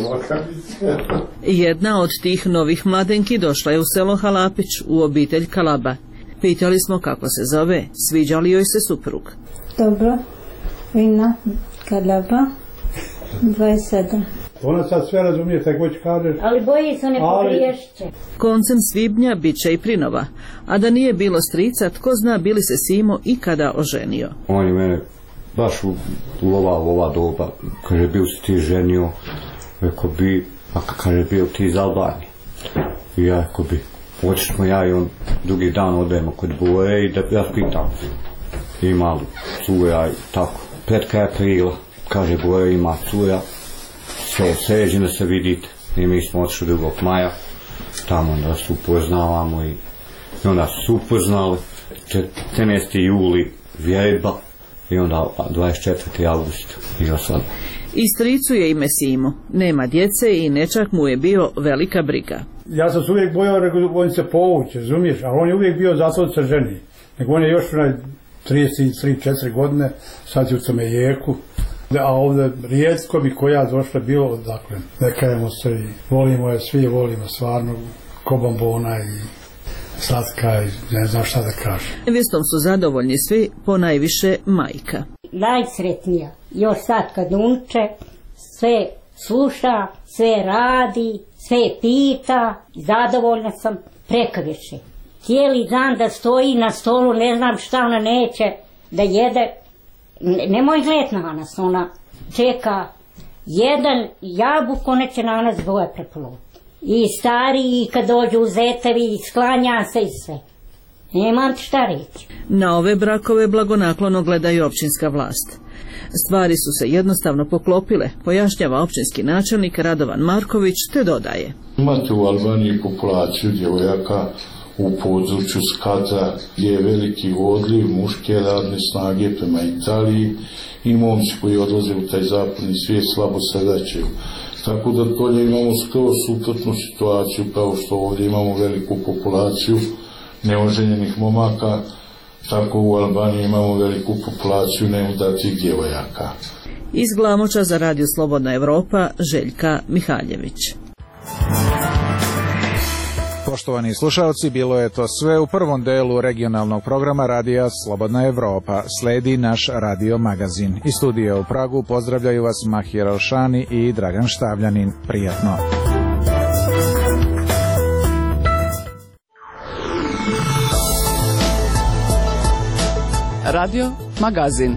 Jedna od tih novih mladenki došla je u selo Halapić u obitelj Kalaba. Pitali smo kako se zove, sviđa li joj se suprug. Dobro, Vina Kalaba, dvadeset sedam. Ona sad sve razumije, tako će kažeš. Ali boji se ne pogriješće. Koncem svibnja bit će i prinova, a da nije bilo strica, tko zna bili se Simo ikada oženio. On je mene baš u, u, ova, u ova doba, kaže, bio si ti ženio, rekao bi, a kaže, bio ti iz Albanije. I ja rekao bi, otišmo ja i on drugi dan odemo kod Bore i da ja pitam, ima li cuja i tako. Pred kraj aprila, kaže, Bore ima cuja, sve sređeno se vidite. I mi smo otišli drugog maja, tamo da se upoznavamo i, i onda su upoznali, četrnaesti juli vjerba i onda dvadeset četvrti avgust i sad. I stricu je ime Simo, nema djece i nečak mu je bio velika briga. Ja sam se uvijek bojao, on se povuće, razumiješ, ali on je uvijek bio zato da se ženi. Nego on je još na trideset tri četiri godine, sad je u Camejeku. A ovdje rijetko bi koja došla bilo, dakle, ne kajemo se i volimo je, svi je volimo stvarno, ko bombona i slatka i ne znam šta da kažem. Nevjestom su zadovoljni svi, po najviše majka. Najsretnija, još sad kad unče, sve sluša, sve radi, sve pita, zadovoljna sam prekaviše. Cijeli dan da stoji na stolu, ne znam šta ona neće da jede. Nemoj gledati na nas, ona čeka jedan jabuk, ona će na nas dvoje prepoluti. I stariji kad dođu u zetevi, sklanja se i sve. Nemam šta reći. Na ove brakove blagonaklono gleda i općinska vlast. Stvari su se jednostavno poklopile, pojašnjava općinski načelnik Radovan Marković, te dodaje. Imate u Albaniji populaciju djevojaka u području Skadra, gdje je veliki odliv muške radne snage prema Italiji i momci koji odlaze u taj zapadni svijet slabo se vraćaju. Tako da dolje imamo skoro suprotnu situaciju, kao što ovdje imamo veliku populaciju neoženjenih momaka, tako u Albaniji imamo veliku populaciju neudatih djevojaka. Iz Glamoča za Radio Slobodna Evropa, Željka Mihaljević. Poštovani slušalci, bilo je to sve u prvom delu regionalnog programa Radija Slobodna Evropa. Sledi naš radio magazin. Iz studija u Pragu pozdravljaju vas Mahir Alšani i Dragan Štavljanin. Prijatno. Radio magazin.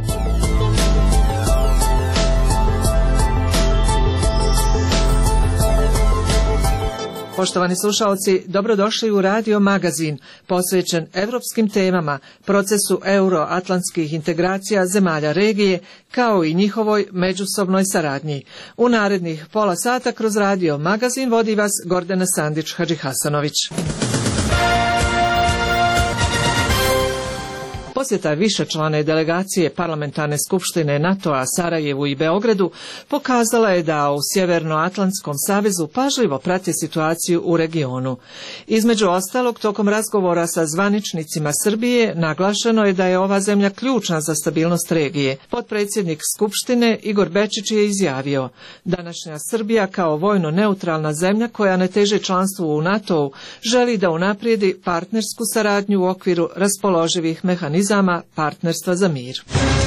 Poštovani slušalci, dobrodošli u Radio magazin, posvećen evropskim temama, procesu euroatlantskih integracija zemalja regije, kao i njihovoj međusobnoj saradnji. U narednih pola sata kroz Radio magazin vodi vas Gordana Sandić-Hadžihasanović. Posjeta višečlane delegacije Parlamentarne skupštine NATO-a Sarajevu i Beogradu pokazala je da u Sjevernoatlantskom savezu pažljivo prate situaciju u regionu. Između ostalog, tokom razgovora sa zvaničnicima Srbije naglašeno je da je ova zemlja ključna za stabilnost regije. Potpredsjednik Skupštine Igor Bečić je izjavio: današnja Srbija kao vojno neutralna zemlja koja ne teži članstvu u NATO-u želi da unaprijedi partnersku saradnju u okviru raspoloživih mehanizama partnerstva za mir.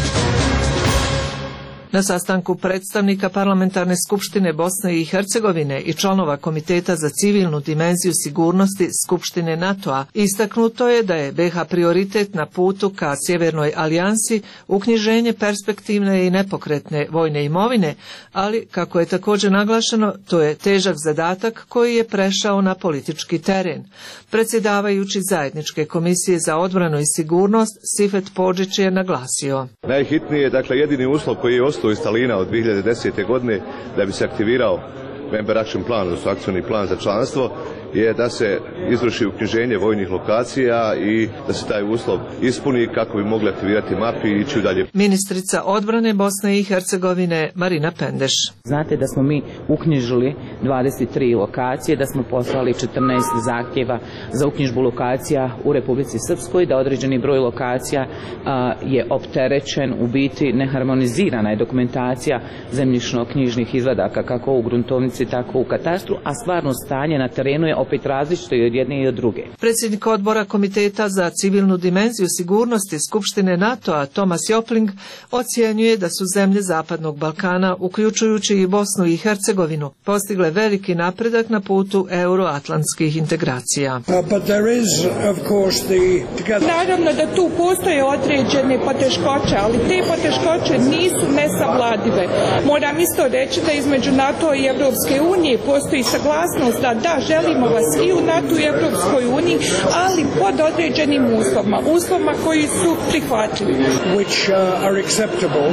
Na sastanku predstavnika Parlamentarne skupštine Bosne i Hercegovine i članova Komiteta za civilnu dimenziju sigurnosti Skupštine NATO-a istaknuto je da je B iH prioritet na putu ka Sjevernoj alijansi uknjiženje perspektivne i nepokretne vojne imovine, ali, kako je također naglašeno, to je težak zadatak koji je prešao na politički teren. Predsjedavajući zajedničke komisije za odbranu i sigurnost Sifet Podžić je naglasio: najhitnije je, dakle, jedini uslov koji je ostao iz Talina od dvije hiljade desete. godine da bi se aktivirao Member Action Plan, odnosno akcioni plan za članstvo, je da se izvrši uknjiženje vojnih lokacija i da se taj uslov ispuni kako bi mogli aktivirati mapi i ići dalje. Ministrica odbrane Bosne i Hercegovine Marina Pendeš: znate da smo mi uknjižili dvadeset tri lokacije, da smo poslali četrnaest zahtjeva za uknjižbu lokacija u Republici Srpskoj, da određeni broj lokacija a, je opterećen, u biti neharmonizirana je dokumentacija zemljišno-knjižnih izvadaka kako u gruntovnici tako u katastru, a stvarno stanje na terenu je opet različito i od jedne i od druge. Predsjednik odbora Komiteta za civilnu dimenziju sigurnosti Skupštine NATO-a Tomas Jopling ocjenjuje da su zemlje Zapadnog Balkana, uključujući i Bosnu i Hercegovinu, postigle veliki napredak na putu euroatlantskih integracija. Naravno da tu postoje određene poteškoće, ali te poteškoće nisu nesavladive. Moram isto reći da između NATO i Evropske unije postoji saglasnost da da, želimo vas i u NATO i Evropskoj uniji, ali pod određenim uslovima, uslovima koji su prihvatljivi. Which, uh, are acceptable.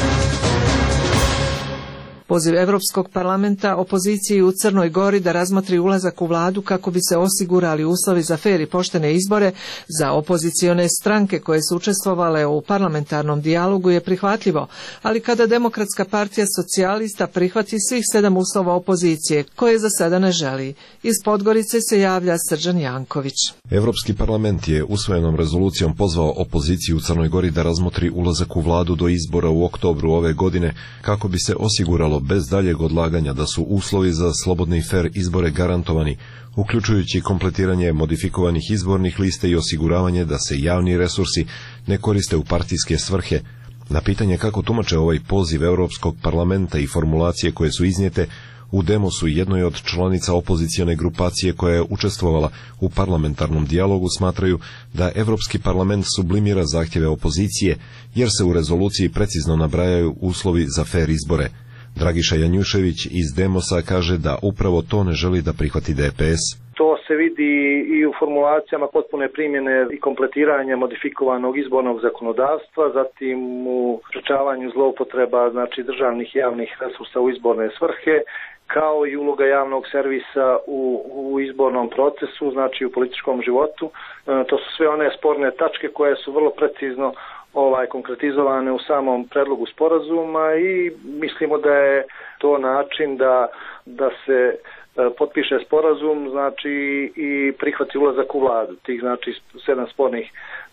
Poziv Europskog parlamenta opoziciji u Crnoj Gori da razmotri ulazak u vladu kako bi se osigurali uslovi za fer i poštene izbore za opozicione stranke koje su učestvovale u parlamentarnom dijalogu je prihvatljivo, ali kada Demokratska partija socijalista prihvati svih sedam uslova opozicije, koje za sada ne želi. Iz Podgorice se javlja Srđan Janković. Europski parlament je usvojenom rezolucijom pozvao opoziciju u Crnoj Gori da razmotri ulazak u vladu do izbora u oktobru ove godine kako bi se osiguralo bez daljeg odlaganja da su uslovi za slobodne i fer izbore garantovani, uključujući kompletiranje modifikovanih izbornih liste i osiguravanje da se javni resursi ne koriste u partijske svrhe. Na pitanje kako tumače ovaj poziv Europskog parlamenta i formulacije koje su iznijete, u Demosu, jednoj od članica opozicione grupacije koja je učestvovala u parlamentarnom dijalogu, smatraju da Europski parlament sublimira zahtjeve opozicije, jer se u rezoluciji precizno nabrajaju uslovi za fer izbore. Dragiša Janjušević iz Demosa kaže da upravo to ne želi da prihvati D P S. To se vidi i u formulacijama potpune primjene i kompletiranja modifikovanog izbornog zakonodavstva, zatim u sprečavanju zloupotreba znači državnih javnih resursa u izborne svrhe, kao i uloga javnog servisa u, u izbornom procesu, znači u političkom životu. E, to su sve one sporne tačke koje su vrlo precizno ovaj konkretizovane u samom predlogu sporazuma i mislimo da je to način da, da se e, potpiše sporazum, znači i prihvati ulazak u vladu. Tih znači sedam spornih e,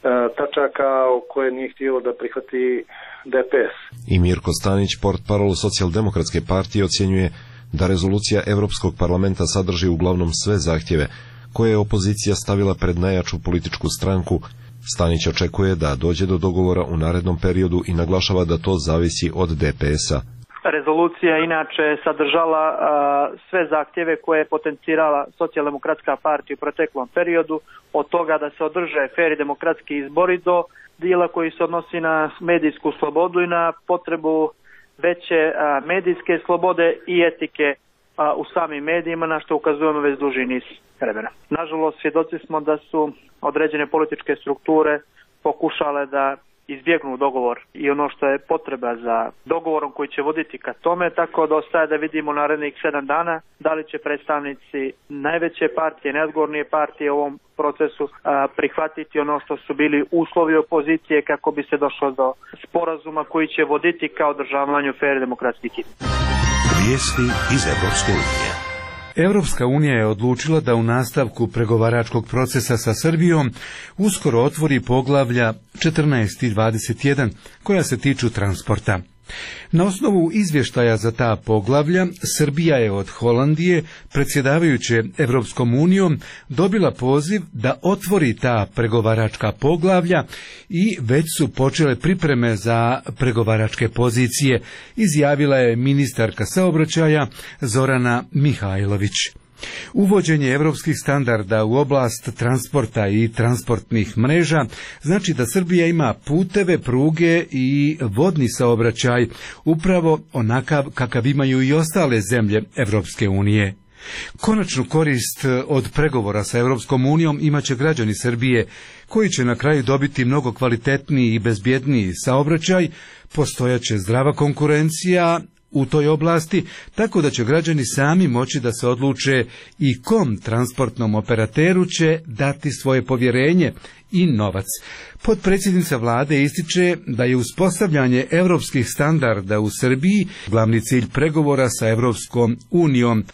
tačaka koje nije htio da prihvati D P S. I Mirko Stanić, portparol Socijaldemokratske partije, ocjenjuje da rezolucija Europskog parlamenta sadrži uglavnom sve zahtjeve koje je opozicija stavila pred najjaču političku stranku. Stanić očekuje da dođe do dogovora u narednom periodu i naglašava da to zavisi od D P S-a. Rezolucija inače sadržala a, sve zahtjeve koje je potencirala Socijaldemokratska partija u proteklom periodu, od toga da se održe fer i demokratski izbori do dijela koji se odnosi na medijsku slobodu i na potrebu veće a, medijske slobode i etike a, u samim medijima, na što ukazujemo već duži niz vremena. Nažalost, svjedoci smo da su određene političke strukture pokušale da izbjegnu dogovor i ono što je potreba za dogovorom koji će voditi ka tome, tako da ostaje da vidimo narednih sedam dana da li će predstavnici najveće partije, najodgovornije partije u ovom procesu a, prihvatiti ono što su bili uslovi opozicije kako bi se došlo do sporazuma koji će voditi ka održavanju fer demokratskih izbora. Vijesti iz Evropske unije. Europska unija je odlučila da u nastavku pregovaračkog procesa sa Srbijom uskoro otvori poglavlja četrnaest i dvadeset jedan koja se tiču transporta. Na osnovu izvještaja za ta poglavlja, Srbija je od Holandije, predsjedavajuće Europskom unijom, dobila poziv da otvori ta pregovaračka poglavlja i već su počele pripreme za pregovaračke pozicije, izjavila je ministarka saobraćaja Zorana Mihajlović. Uvođenje europskih standarda u oblast transporta i transportnih mreža znači da Srbija ima puteve, pruge i vodni saobraćaj upravo onakav kakav imaju i ostale zemlje Evropske unije. Konačnu korist od pregovora sa Europskom unijom imaće građani Srbije, koji će na kraju dobiti mnogo kvalitetniji i bezbjedniji saobraćaj, postojaće zdrava konkurencija u toj oblasti, tako da će građani sami moći da se odluče i kom transportnom operateru će dati svoje povjerenje i novac. Potpredsjednica vlade ističe da je uspostavljanje europskih standarda u Srbiji glavni cilj pregovora sa Europskom unijom.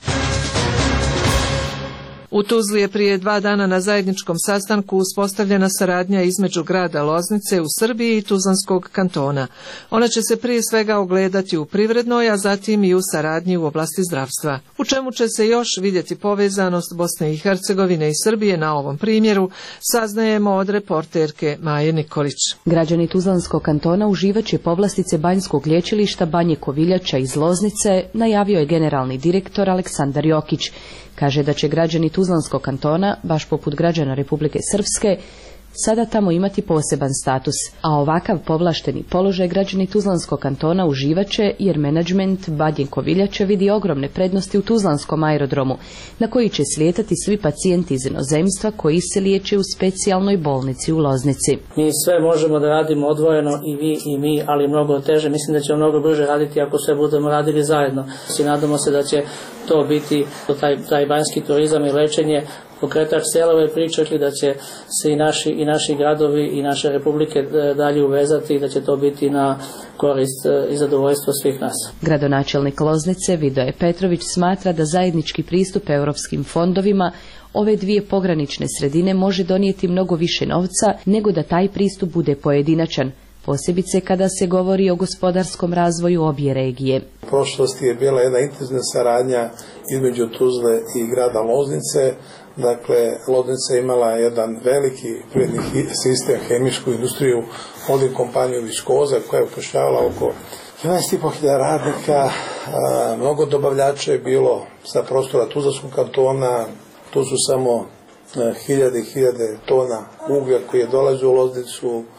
U Tuzli je prije dva dana na zajedničkom sastanku uspostavljena saradnja između grada Loznice u Srbiji i Tuzlanskog kantona. Ona će se prije svega ogledati u privrednoj, a zatim i u saradnji u oblasti zdravstva. U čemu će se još vidjeti povezanost Bosne i Hercegovine i Srbije na ovom primjeru, saznajemo od reporterke Maje Nikolić. Građani Tuzlanskog kantona uživaće povlastice Banjskog lječilišta Banje Koviljača iz Loznice, najavio je generalni direktor Aleksandar Jokić. Kaže da će građani Tuzlanskog kantona, baš poput građana Republike Srpske, sada tamo imati poseban status, a ovakav povlašteni položaj građani Tuzlanskog kantona uživaće jer menadžment Badnje Koviljače vidi ogromne prednosti u Tuzlanskom aerodromu, na koji će slijetati svi pacijenti iz inozemstva koji se liječe u specijalnoj bolnici u Loznici. Mi sve možemo da radimo odvojeno, i vi i mi, ali mnogo teže. Mislim da ćemo mnogo brže raditi ako sve budemo radili zajedno. I nadamo se da će to biti taj, taj banjski turizam i lečenje pokretač cijele ove priče, da će se i naši, i naši gradovi i naše republike dalje uvezati i da će to biti na korist i zadovoljstvo svih nas. Gradonačelnik Loznice Vidoje Petrović smatra da zajednički pristup europskim fondovima ove dvije pogranične sredine može donijeti mnogo više novca nego da taj pristup bude pojedinačan, posebice kada se govori o gospodarskom razvoju obje regije. U prošlosti je bila jedna intenzivna saradnja između Tuzle i grada Loznice. Dakle, Loznica je imala jedan veliki privredni sistem, hemijsku industriju, holding kompaniju Viskoza koja je upošljavala oko jedanaest i po hiljada radnika, a, mnogo dobavljača je bilo sa prostora Tuzlanskog kantona, tu su samo a, hiljade i hiljade tona uglja koji je dolazio u Loznicu,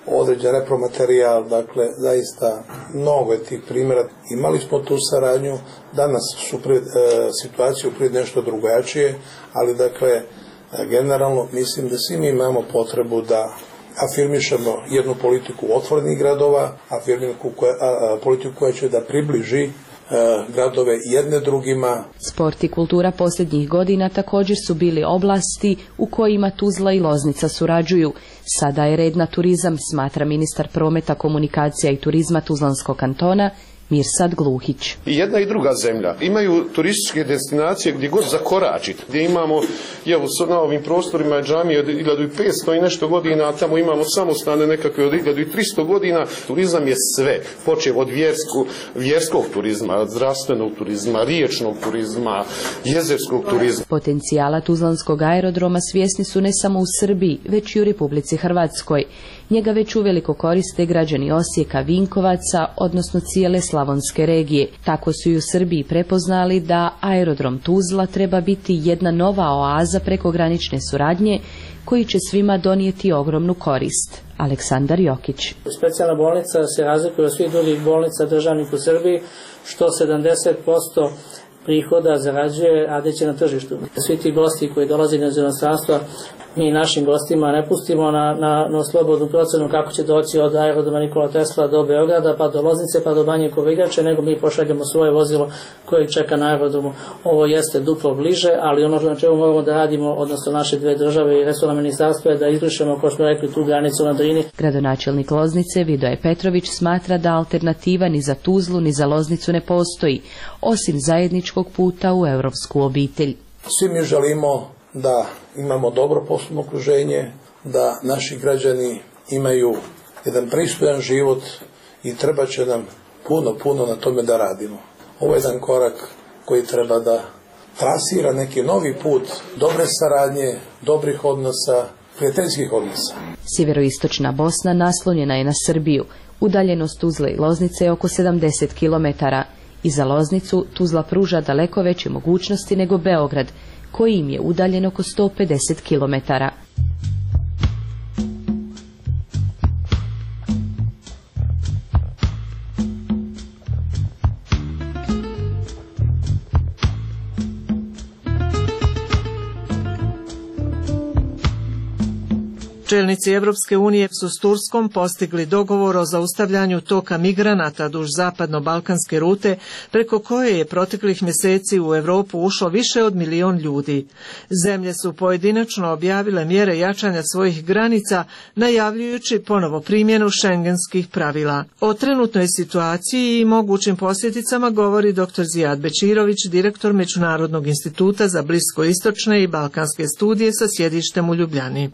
određen repromaterijal, dakle zaista mnogo je tih primjera. Imali smo tu saradnju, danas su pred, e, situacije pred nešto drugačije, ali dakle generalno mislim da svi mi imamo potrebu da afirmišemo jednu politiku otvorenih gradova, afirmišu koja, a, a, politiku koja će da približi e, gradove jedne drugima. Sport i kultura posljednjih godina također su bili oblasti u kojima Tuzla i Loznica surađuju. Sada je red na turizam, smatra ministar prometa, komunikacija i turizma Tuzlanskog kantona Mirsad Gluhić. I jedna i druga zemlja imaju turističke destinacije gdje god zakoračiti, gdje imamo, evo na ovim prostorima je džamije od hiljadu petsto i nešto godina, a tamo imamo samostane nekakve od hiljadu tristo godina. Turizam je sve, počev od vjersku, vjerskog turizma, zdravstvenog turizma, riječnog turizma, jezerskog turizma. Potencijala Tuzlanskog aerodroma svjesni su ne samo u Srbiji, već i u Republici Hrvatskoj. Njega već uveliko koriste građani Osijeka, Vinkovaca, odnosno cijele slavonske regije. Tako su i u Srbiji prepoznali da aerodrom Tuzla treba biti jedna nova oaza prekogranične suradnje koji će svima donijeti ogromnu korist. Aleksandar Jokić. Specijalna bolnica se razlikuje od svih drugih bolnica državnih u Srbiji, što sedamdeset posto prihoda zarađuje radeći na tržištu. Svi ti gosti koji dolaze iz inostranstva, mi našim gostima ne pustimo na, na, na slobodnu procenu kako će doći od aerodroma Nikola Tesla do Beograda, pa do Loznice, pa do Banje Koviljače, nego mi pošaljemo svoje vozilo koje čeka na aerodromu. Ovo jeste duplo bliže, ali ono na čemu moramo da radimo, odnosno naše dve države i resorna ministarstva, je da izbrišemo, kao smo rekli, tu granicu na Drini. Gradonačelnik Loznice Vidoje Petrović smatra da alternativa ni za Tuzlu ni za Loznicu ne postoji, osim zajedničkog puta u europsku obitelj. Svi mi želimo da imamo dobro poslovno okruženje, da naši građani imaju jedan pristojan život i treba će nam puno, puno na tome da radimo. Ovo je jedan korak koji treba da trasira neki novi put dobre saradnje, dobrih odnosa, prijateljskih odnosa. Sjeveroistočna Bosna naslonjena je na Srbiju. Udaljenost Tuzle i Loznice je oko sedamdeset kilometara. I za Loznicu Tuzla pruža daleko veće mogućnosti nego Beograd, koji im je udaljen oko sto pedeset kilometara. Čelnici Evropske unije su s Turskom postigli dogovor o zaustavljanju toka migranata duž zapadno-balkanske rute, preko koje je proteklih mjeseci u Europu ušlo više od milion ljudi. Zemlje su pojedinačno objavile mjere jačanja svojih granica, najavljujući ponovo primjenu šengenskih pravila. O trenutnoj situaciji i mogućim posljedicama govori dr. Zijad Bečirović, direktor Međunarodnog instituta za bliskoistočne i balkanske studije sa sjedištem u Ljubljani.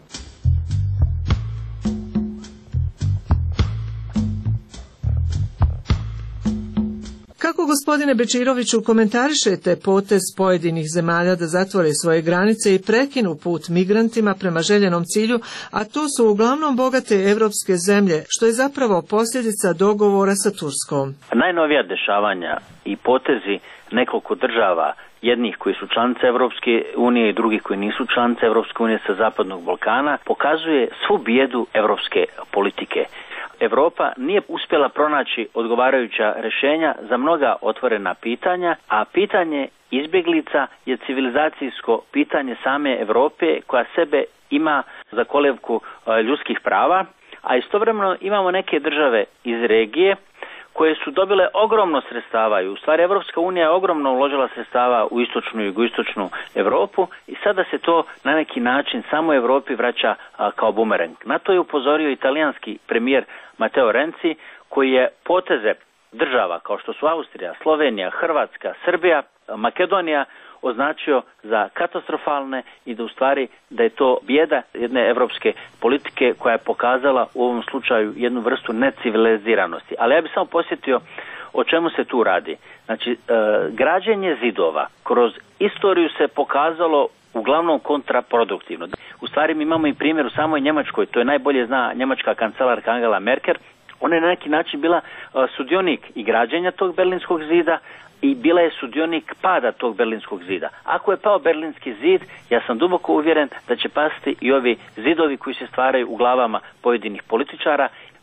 Kako, gospodine Bečiroviću, komentarišete potez pojedinih zemalja da zatvore svoje granice i prekinu put migrantima prema željenom cilju, a to su uglavnom bogate evropske zemlje, što je zapravo posljedica dogovora sa Turskom? Najnovija dešavanja i potezi nekoliko država, jednih koji su članice Evropske unije i drugih koji nisu članice Evropske unije sa Zapadnog Balkana, pokazuje svu bijedu evropske politike. Evropa nije uspjela pronaći odgovarajuća rješenja za mnoga otvorena pitanja, a pitanje izbjeglica je civilizacijsko pitanje same Europe koja sebe ima za kolevku ljudskih prava, a istovremeno imamo neke države iz regije koje su dobile ogromno sredstava i u stvari Evropska unija je ogromno uložila sredstava u istočnu i jugoistočnu Europu i sada se to na neki način samo Europi vraća a, kao bumerang. Na to je upozorio italijanski premijer Matteo Renzi koji je poteze država kao što su Austrija, Slovenija, Hrvatska, Srbija, Makedonija označio za katastrofalne i da u stvari da je to bijeda jedne evropske politike koja je pokazala u ovom slučaju jednu vrstu neciviliziranosti. Ali ja bih samo posjetio o čemu se tu radi. Znači, e, građenje zidova kroz istoriju se pokazalo uglavnom kontraproduktivno. U stvari mi imamo i primjer u samoj Njemačkoj, to je najbolje zna njemačka kancelarka Angela Merkel. Ona je na neki način bila uh, sudionik i građenja tog Berlinskog zida i bila je sudionik pada tog Berlinskog zida. Ako je pao Berlinski zid, ja sam duboko uvjeren da će pasti i ovi zidovi koji se stvaraju u glavama pojedinih političara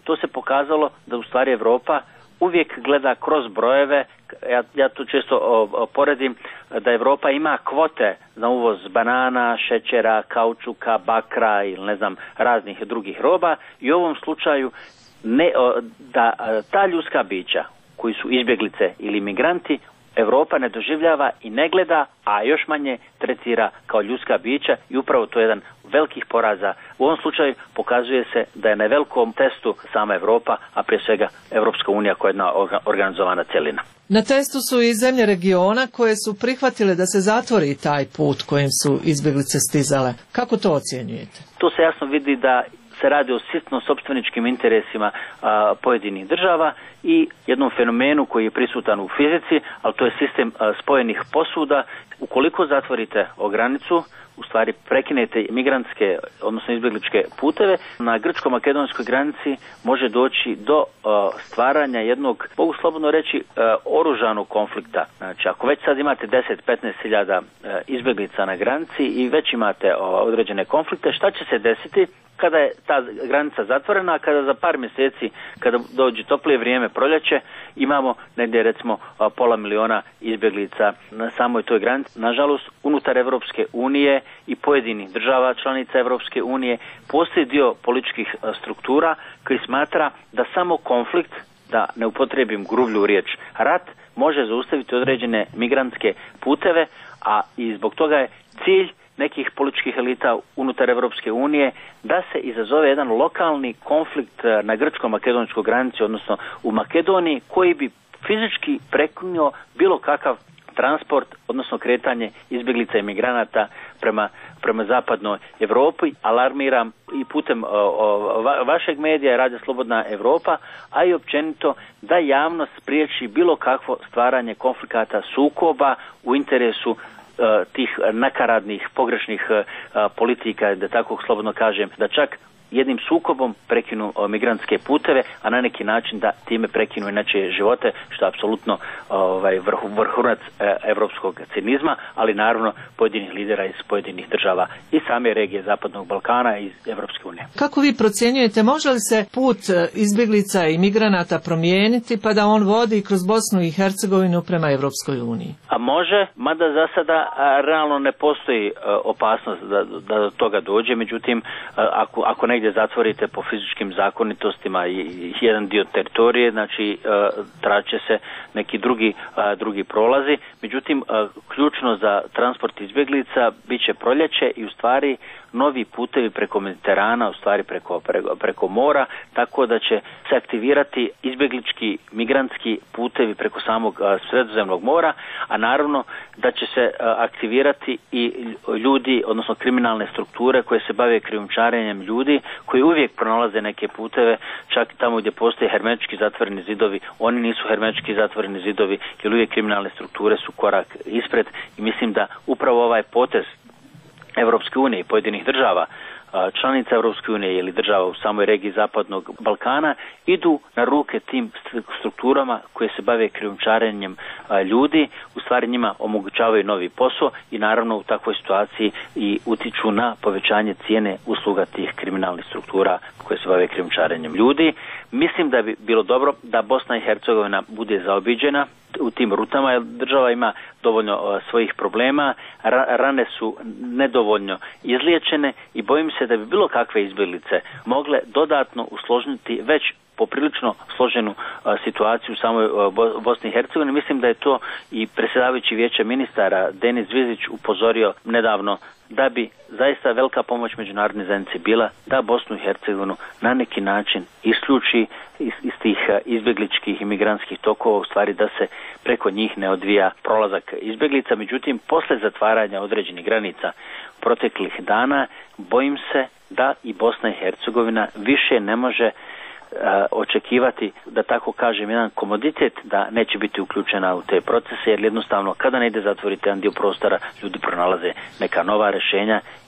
to se pokazalo da u stvari Europa uvijek gleda kroz brojeve. Ja, ja tu često o, o, poredim da Europa ima kvote za uvoz banana, šećera, kaučuka, bakra ili ne znam raznih drugih roba i u ovom slučaju ne, o, da ta ljudska bića koji su izbjeglice ili migranti Europa ne doživljava i ne gleda, a još manje tretira kao ljudska bića i upravo to je jedan velikih poraza. U ovom slučaju pokazuje se da je na velikom testu sama Europa, a prije svega Europska unija koja je jedna organizovana cjelina. Na testu su i zemlje regiona koje su prihvatile da se zatvori taj put kojim su izbjeglice stizale. Kako to ocjenjujete? To se jasno vidi da se radi o sitno sopstveničkim interesima a, pojedinih država i jednom fenomenu koji je prisutan u fizici, ali to je sistem a, spojenih posuda. Ukoliko zatvorite o granicu, u stvari prekinete migrantske, odnosno izbjegličke puteve, na grčko-makedonskoj granici može doći do uh, stvaranja jednog, mogu slobodno reći, uh, oružanog konflikta. Znači, ako već sad imate deset do petnaest hiljada uh, izbjeglica na granici i već imate uh, određene konflikte, šta će se desiti kada je ta granica zatvorena, a kada za par mjeseci, kada dođe toplije vrijeme, proljeće, imamo negdje recimo pola miliona izbjeglica na samoj toj granici. Nažalost, unutar Europske unije i pojedinih država članica Europske unije postoji dio političkih struktura koji smatra da samo konflikt, da ne upotrijebim grublju riječ, rat, može zaustaviti određene migrantske puteve, a i zbog toga je cilj nekih političkih elita unutar Europske unije da se izazove jedan lokalni konflikt na grčko-makedonskoj granici, odnosno u Makedoniji, koji bi fizički prekinuo bilo kakav transport, odnosno kretanje izbjeglica i migranata prema, prema zapadnoj Europi. Alarmiram i putem o, o, va, vašeg medija Radio Slobodna Europa, a i općenito da javnost spriječi bilo kakvo stvaranje konflikata, sukoba u interesu tih nakaradnih, pogrešnih politika, da tako slobodno kažem, da čak jednim sukobom prekinu migrantske puteve, a na neki način da time prekinu i nečije živote, što je apsolutno ovaj, vrhu, vrhunac evropskog cinizma, ali naravno pojedinih lidera iz pojedinih država i same regije Zapadnog Balkana i iz Evropske unije. Kako vi procjenjujete, može li se put izbjeglica i migranata promijeniti pa da on vodi kroz Bosnu i Hercegovinu prema Evropskoj uniji? A može, mada za sada a, realno ne postoji a, opasnost da, da do toga dođe, međutim a, ako, ako negdje zatvorite po fizičkim zakonitostima i, i jedan dio teritorije, znači a, traće se neki drugi, a, drugi prolazi, međutim a, ključno za transport izbjeglica bit će proljeće i u stvari novi putevi preko Mediterana, u stvari preko, preko, preko mora, tako da će se aktivirati izbjeglički, migrantski putevi preko samog a, Sredozemnog mora, a naravno da će se a, aktivirati i ljudi, odnosno kriminalne strukture koje se bave krijumčarenjem ljudi, koji uvijek pronalaze neke puteve, čak tamo gdje postoje hermetički zatvoreni zidovi, oni nisu hermetički zatvoreni zidovi, jer uvijek kriminalne strukture su korak ispred i mislim da upravo ovaj potez Europske unije i pojedinih država, članica Europske unije ili država u samoj regiji Zapadnog Balkana idu na ruke tim strukturama koje se bave krijumčarenjem ljudi, u stvari njima omogućavaju novi posao i naravno u takvoj situaciji i utiču na povećanje cijene usluga tih kriminalnih struktura koje se bave krijumčarenjem ljudi. Mislim da bi bilo dobro da Bosna i Hercegovina bude zaobiđena u tim rutama, jer država ima dovoljno uh, svojih problema, Ra- rane su nedovoljno izliječene i bojim se da bi bilo kakve izbjeglice mogle dodatno usložniti već poprilično složenu uh, situaciju u samoj uh, Bosni i Hercegovini. Mislim da je to i predsjedavajući Vijeća ministara Denis Zvizić upozorio nedavno da bi zaista velika pomoć međunarodne zajednice bila da Bosnu i Hercegovinu na neki način isključi iz, iz tih izbjegličkih i migrantskih tokova, u stvari da se preko njih ne odvija prolazak izbjeglica. Međutim, posle zatvaranja određenih granica proteklih dana, bojim se da i Bosna i Hercegovina više ne može Uh, očekivati, da tako kažem, jedan komoditet da neće biti uključena u te procese, jer jednostavno kada ne ide zatvoriti jedan dio prostora, ljudi pronalaze neka nova rješenja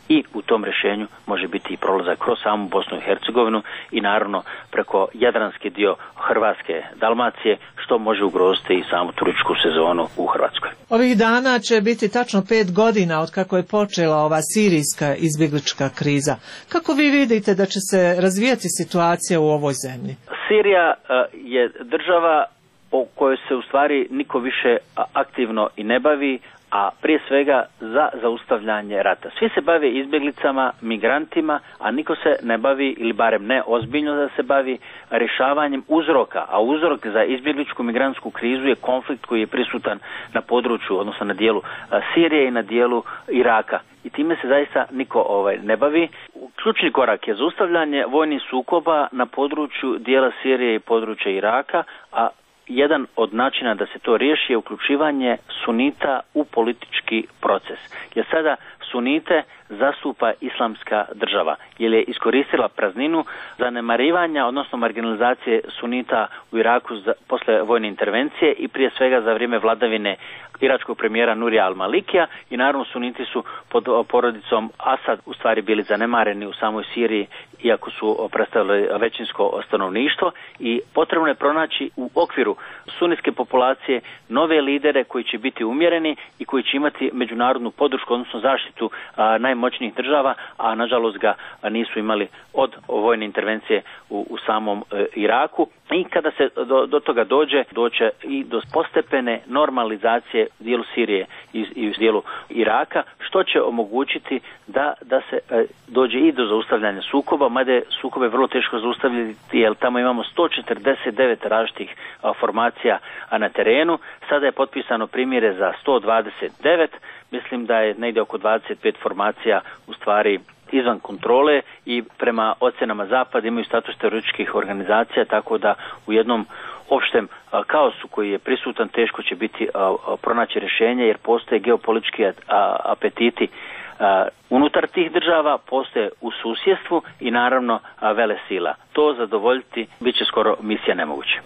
i u tom rješenju može biti i prolazak kroz samu Bosnu i Hercegovinu i naravno preko jadranski dio Hrvatske Dalmacije, što može ugroziti i samu turističku sezonu u Hrvatskoj. Ovih dana će biti tačno pet godina od kako je počela ova sirijska izbjeglička kriza. Kako vi vidite da će se razvijati situacija u ovoj zemlji? Sirija je država o kojoj se u stvari niko više aktivno i ne bavi, a prije svega za zaustavljanje rata. Svi se bave izbjeglicama, migrantima, a niko se ne bavi, ili barem ne ozbiljno da se bavi, rješavanjem uzroka. A uzrok za izbjegličku migrantsku krizu je konflikt koji je prisutan na području, odnosno na dijelu Sirije i na dijelu Iraka. I time se zaista niko ovaj, ne bavi. Ključni korak je zaustavljanje vojnih sukoba na području dijela Sirije i područja Iraka, a jedan od načina da se to riješi je uključivanje sunita u politički proces. Jer sada sunite zastupa islamska država, jer je iskoristila prazninu zanemarivanja, odnosno marginalizacije sunita u Iraku za, posle vojne intervencije i prije svega za vrijeme vladavine iračkog premijera Nurija al-Malikija, i naravno suniti su pod porodicom Asad u stvari bili zanemareni u samoj Siriji, iako su predstavili većinsko stanovništvo, i potrebno je pronaći u okviru sunitske populacije nove lidere koji će biti umjereni i koji će imati međunarodnu podršku, odnosno zaštitu a, najmoćnijih država, a nažalost ga nisu imali od vojne intervencije u, u samom e, Iraku. I kada se do, do toga dođe, doće i do postepene normalizacije u dijelu Sirije i, i u dijelu Iraka, što će omogućiti da, da se e, dođe i do zaustavljanja sukoba, mada je sukobe vrlo teško zaustavljati, jer tamo imamo sto četrdeset devet različitih a, formacija a, na terenu. Sada je potpisano primjere za sto dvadeset devet, mislim da je negdje oko dvadeset pet formacija u stvari izvan kontrole i prema ocjenama Zapada imaju status terorističkih organizacija, tako da u jednom opštem a, kaosu koji je prisutan teško će biti a, a, pronaći rješenje, jer postoje geopolitički a, a, apetiti a, unutar tih država, postoje u susjedstvu i naravno a, vele sila. To zadovoljiti bit će skoro misija nemoguće.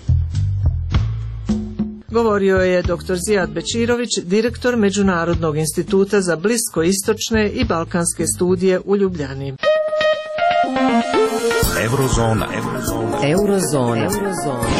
Govorio je doktor Zijad Bečirović, direktor Međunarodnog instituta za bliskoistočne i balkanske studije u Ljubljani. Eurozona. Eurozona. Eurozona. Eurozona.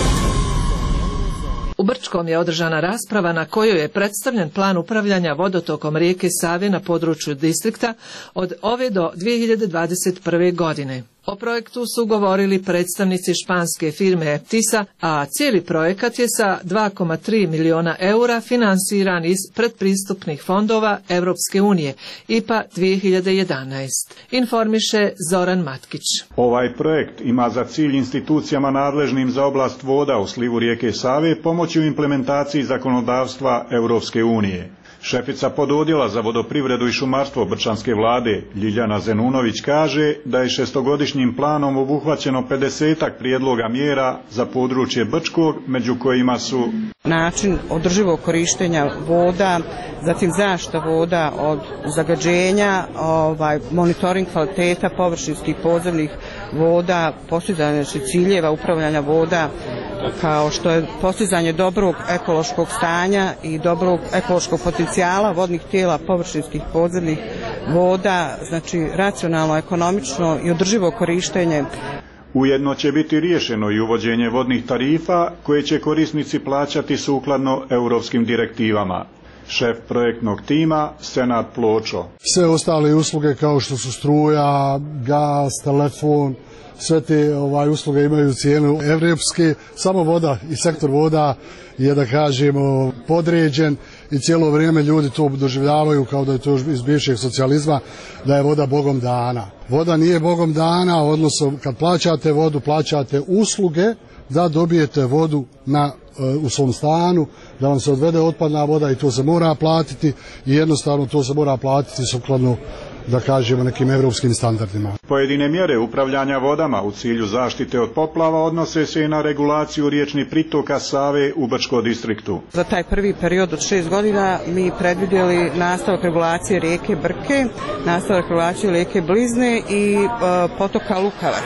U Brčkom je održana rasprava na kojoj je predstavljen plan upravljanja vodotokom rijeke Save na području distrikta od ove do dvije hiljade dvadeset prve. godine. O projektu su govorili predstavnici španske firme Eptisa, a cijeli projekat je sa dva zarez tri milijuna eura finansiran iz predpristupnih fondova Europske unije, I P A dvije hiljade jedanaest. Informiše Zoran Matkić. Ovaj projekt ima za cilj institucijama nadležnim za oblast voda u slivu rijeke Save pomoći u implementaciji zakonodavstva Europske unije. Šefica pododjela za vodoprivredu i šumarstvo Brčanske vlade Ljiljana Zenunović kaže da je šestogodišnjim planom obuhvaćeno pedesetak prijedloga mjera za područje Brčkog, među kojima su način održivog korištenja voda, zatim zaštita voda od zagađenja, ovaj, monitoring kvaliteta površinskih podzemnih voda, postizanje ciljeva upravljanja voda, kao što je postizanje dobrog ekološkog stanja i dobrog ekološkog potencijala vodnih tijela površinskih podzemnih voda, znači racionalno, ekonomično i održivo korištenje. Ujedno će biti riješeno i uvođenje vodnih tarifa koje će korisnici plaćati sukladno europskim direktivama. Šef projektnog tima Senad Pločo. Sve ostale usluge kao što su struja, gas, telefon, sve te ovaj, usluge imaju cijenu evropske, samo voda i sektor voda je, da kažemo, podređen i cijelo vrijeme ljudi to doživljavaju kao da je to iz bivšeg socijalizma, da je voda Bogom dana. Voda nije Bogom dana, odnosno kad plaćate vodu, plaćate usluge da dobijete vodu na, u svom stanu, da vam se odvede otpadna voda i to se mora platiti i jednostavno to se mora platiti sukladno, da kažemo, nekim evropskim standardima. Pojedine mjere upravljanja vodama u cilju zaštite od poplava odnose se i na regulaciju riječnih pritoka Save u Brčkom distriktu. Za taj prvi period od šest godina mi predvidjeli nastavak regulacije rijeke Brke, nastavak regulacije rijeke Blizne i e, potoka Lukavac.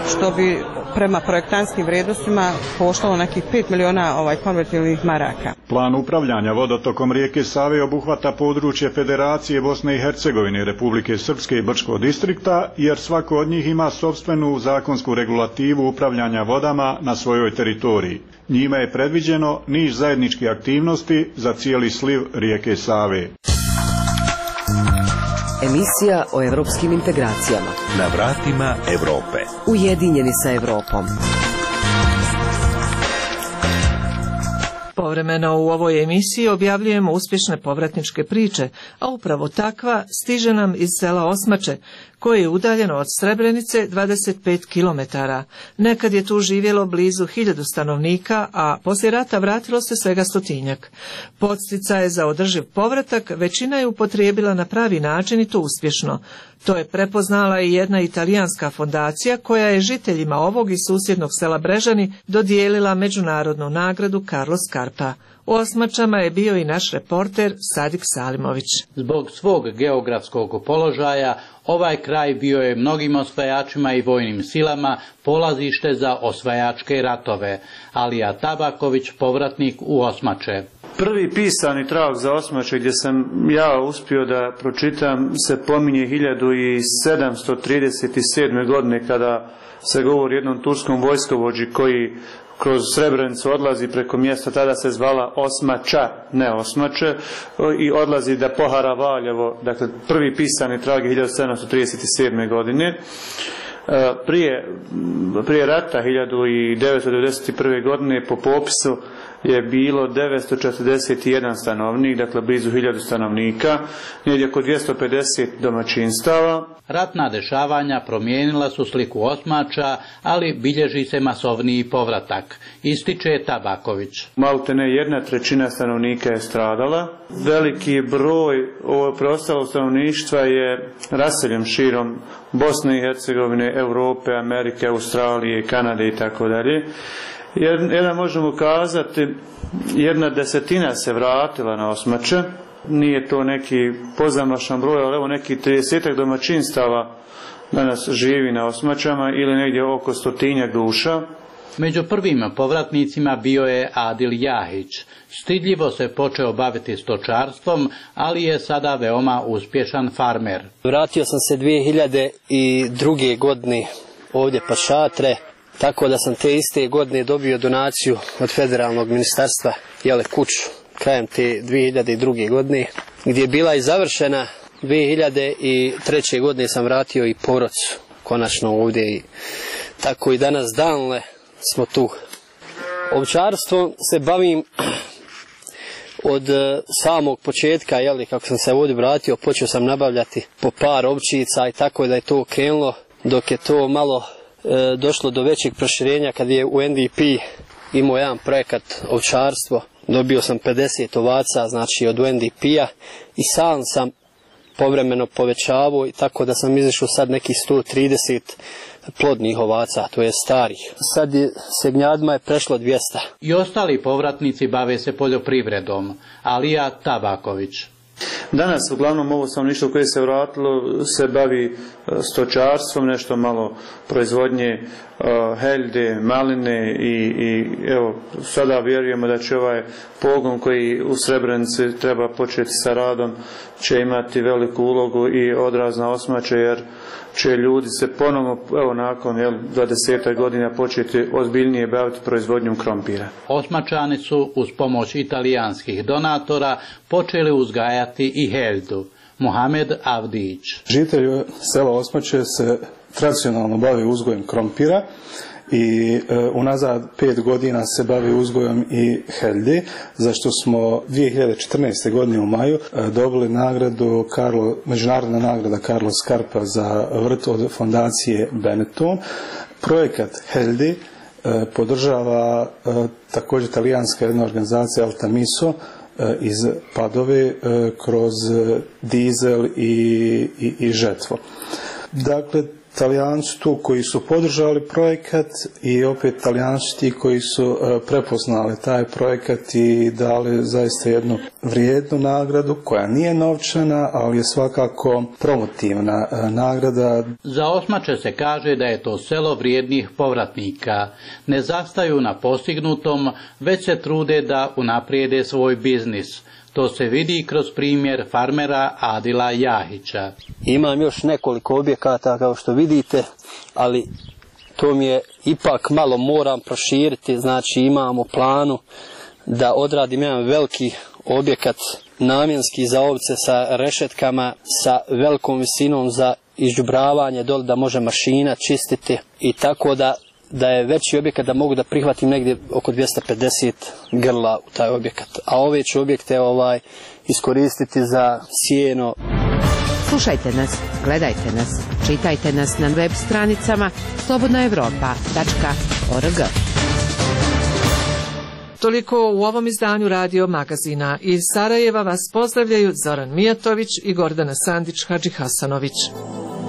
što bi prema projektantskim vrijednostima koštalo nekih pet miliona ovaj, konvertibilnih maraka. Plan upravljanja vodotokom rijeke Save obuhvata područje Federacije Bosne i Hercegovine, Republike Srpske i Brčkog distrikta, jer svako od njih ima sopstvenu zakonsku regulativu upravljanja vodama na svojoj teritoriji. Njime je predviđeno niz zajedničkih aktivnosti za cijeli sliv rijeke Save. Emisija o evropskim integracijama. Na vratima Evrope. Ujedinjeni sa Evropom. Povremeno u ovoj emisiji objavljujemo uspješne povratničke priče, a upravo takva stiže nam iz sela Osmače, koje je udaljeno od Srebrenice dvadeset pet kilometara. Nekad je tu živjelo blizu hiljadu stanovnika, a poslije rata vratilo se svega stotinjak. Podsticaje za održiv povratak većina je upotrijebila na pravi način i to uspješno. To je prepoznala i jedna italijanska fondacija koja je žiteljima ovog i susjednog sela Brežani dodijelila međunarodnu nagradu Carlo Scarpa. U Osmačama je bio i naš reporter Sadik Salimović. Zbog svog geografskog položaja, ovaj kraj bio je mnogim osvajačima i vojnim silama polazište za osvajačke ratove. Alija Tabaković, povratnik u Osmače. Prvi pisani trag za Osmače gdje sam ja uspio da pročitam se pominje hiljadu sedamsto trideset sedme. godine kada se govori o jednom turskom vojskovođi koji kroz Srebrenicu odlazi preko mjesta, tada se zvala Osmača, ne Osmače, i odlazi da pohara Valjevo. Dakle, prvi pisani trag je hiljadu sedamsto trideset sedme. godine. Prije, prije rata hiljadu devetsto devedeset prve. godine po popisu je bilo devetsto četrdeset jedan stanovnik, dakle blizu hiljadu stanovnika, negdje oko dvjesto pedeset domaćinstava. Ratna dešavanja promijenila su sliku Osmača, ali bilježi se masovniji povratak, ističe Tabaković. Maltene jedna trećina stanovnika je stradala. Veliki broj ovo preostalog stanovništva je raseljen širom Bosne i Hercegovine, Europe, Amerike, Australije, Kanade i tako dalje. Jedan možemo kazati, jedna desetina se vratila na Osmače, nije to neki pozamašan broj, ali evo neki tridesetak domaćinstava danas živi na Osmačama ili negdje oko stotinjak duša. Među prvim povratnicima bio je Adil Jahić. Stidljivo se počeo baviti stočarstvom, ali je sada veoma uspješan farmer. Vratio sam se dvije hiljade druge. godine ovdje pa šatre. Tako da sam te iste godine dobio donaciju od federalnog ministarstva, jele kuću, krajem te dvije hiljade druge. godine, gdje je bila i završena. dvije hiljade treće. godine sam vratio i porodcu, konačno ovdje. I tako i danas danle smo tu. Ovčarstvom se bavim od samog početka, jeli, kako sam se ovdje vratio, počeo sam nabavljati po par ovčica i tako da je to krenulo, dok je to malo došlo do većeg proširenja kad je u N D P imao jedan projekat ovčarstvo. Dobio sam pedeset ovaca, znači od U N D P-a i sam sam povremeno povećavao, tako da sam izašao sad nekih sto trideset plodnih ovaca, to je starih. Sad je segnjadima je prešlo dvjesto. I ostali povratnici bave se poljoprivredom. Alija Tabaković. Danas uglavnom ovo stanovništvo koje se vratilo se bavi stočarstvom, nešto malo proizvodnje uh, helde, maline i, i evo sada vjerujemo da će ovaj pogon koji u Srebrenici treba početi sa radom će imati veliku ulogu i odraz na Osmače, jer će ljudi se ponovno, evo nakon dvadeset godina početi ozbiljnije baviti proizvodnjom krompira. Osmačani su uz pomoć italijanskih donatora počeli uzgajati i heldu. Mohamed Avdić. Žitelji sela Osmače se tradicionalno bave uzgojem krompira i e, unazad pet godina se bavi uzgojom i heldi, za što smo dvije hiljade četrnaeste. godine u maju e, dobili nagradu Carlo, međunarodna nagrada Carlo Scarpa za vrt od fondacije Benetton. Projekat heldi e, podržava e, također talijanska jedna organizacija Altamiso e, iz Padove e, kroz dizel i, i, i žetvo. Dakle, Talijanci tu koji su podržali projekat i opet Talijanci ti koji su prepoznali taj projekat i dali zaista jednu vrijednu nagradu koja nije novčana, ali je svakako promotivna nagrada. Za Osmače se kaže da je to selo vrijednih povratnika. Ne zastaju na postignutom, već se trude da unaprijede svoj biznis. To se vidi kroz primjer farmera Adila Jahića. Imam još nekoliko objekata kao što vidite, ali to mi je ipak malo moram proširiti. Znači imam u planu da odradim jedan veliki objekat namjenski za ovce sa rešetkama, sa velikom visinom za izđubravanje dole da može mašina čistiti i tako da da je veći objekat da mogu da prihvatim negdje oko dvjesto pedeset grla u taj objekat. A ove ću objekte ovaj, iskoristiti za sjeno. Slušajte nas, gledajte nas, čitajte nas na web stranicama slobodna evropa tačka org. Toliko u ovom izdanju radio magazina. Iz Sarajeva vas pozdravljaju Zoran Mijatović i Gordana Sandić Hadžihasanović.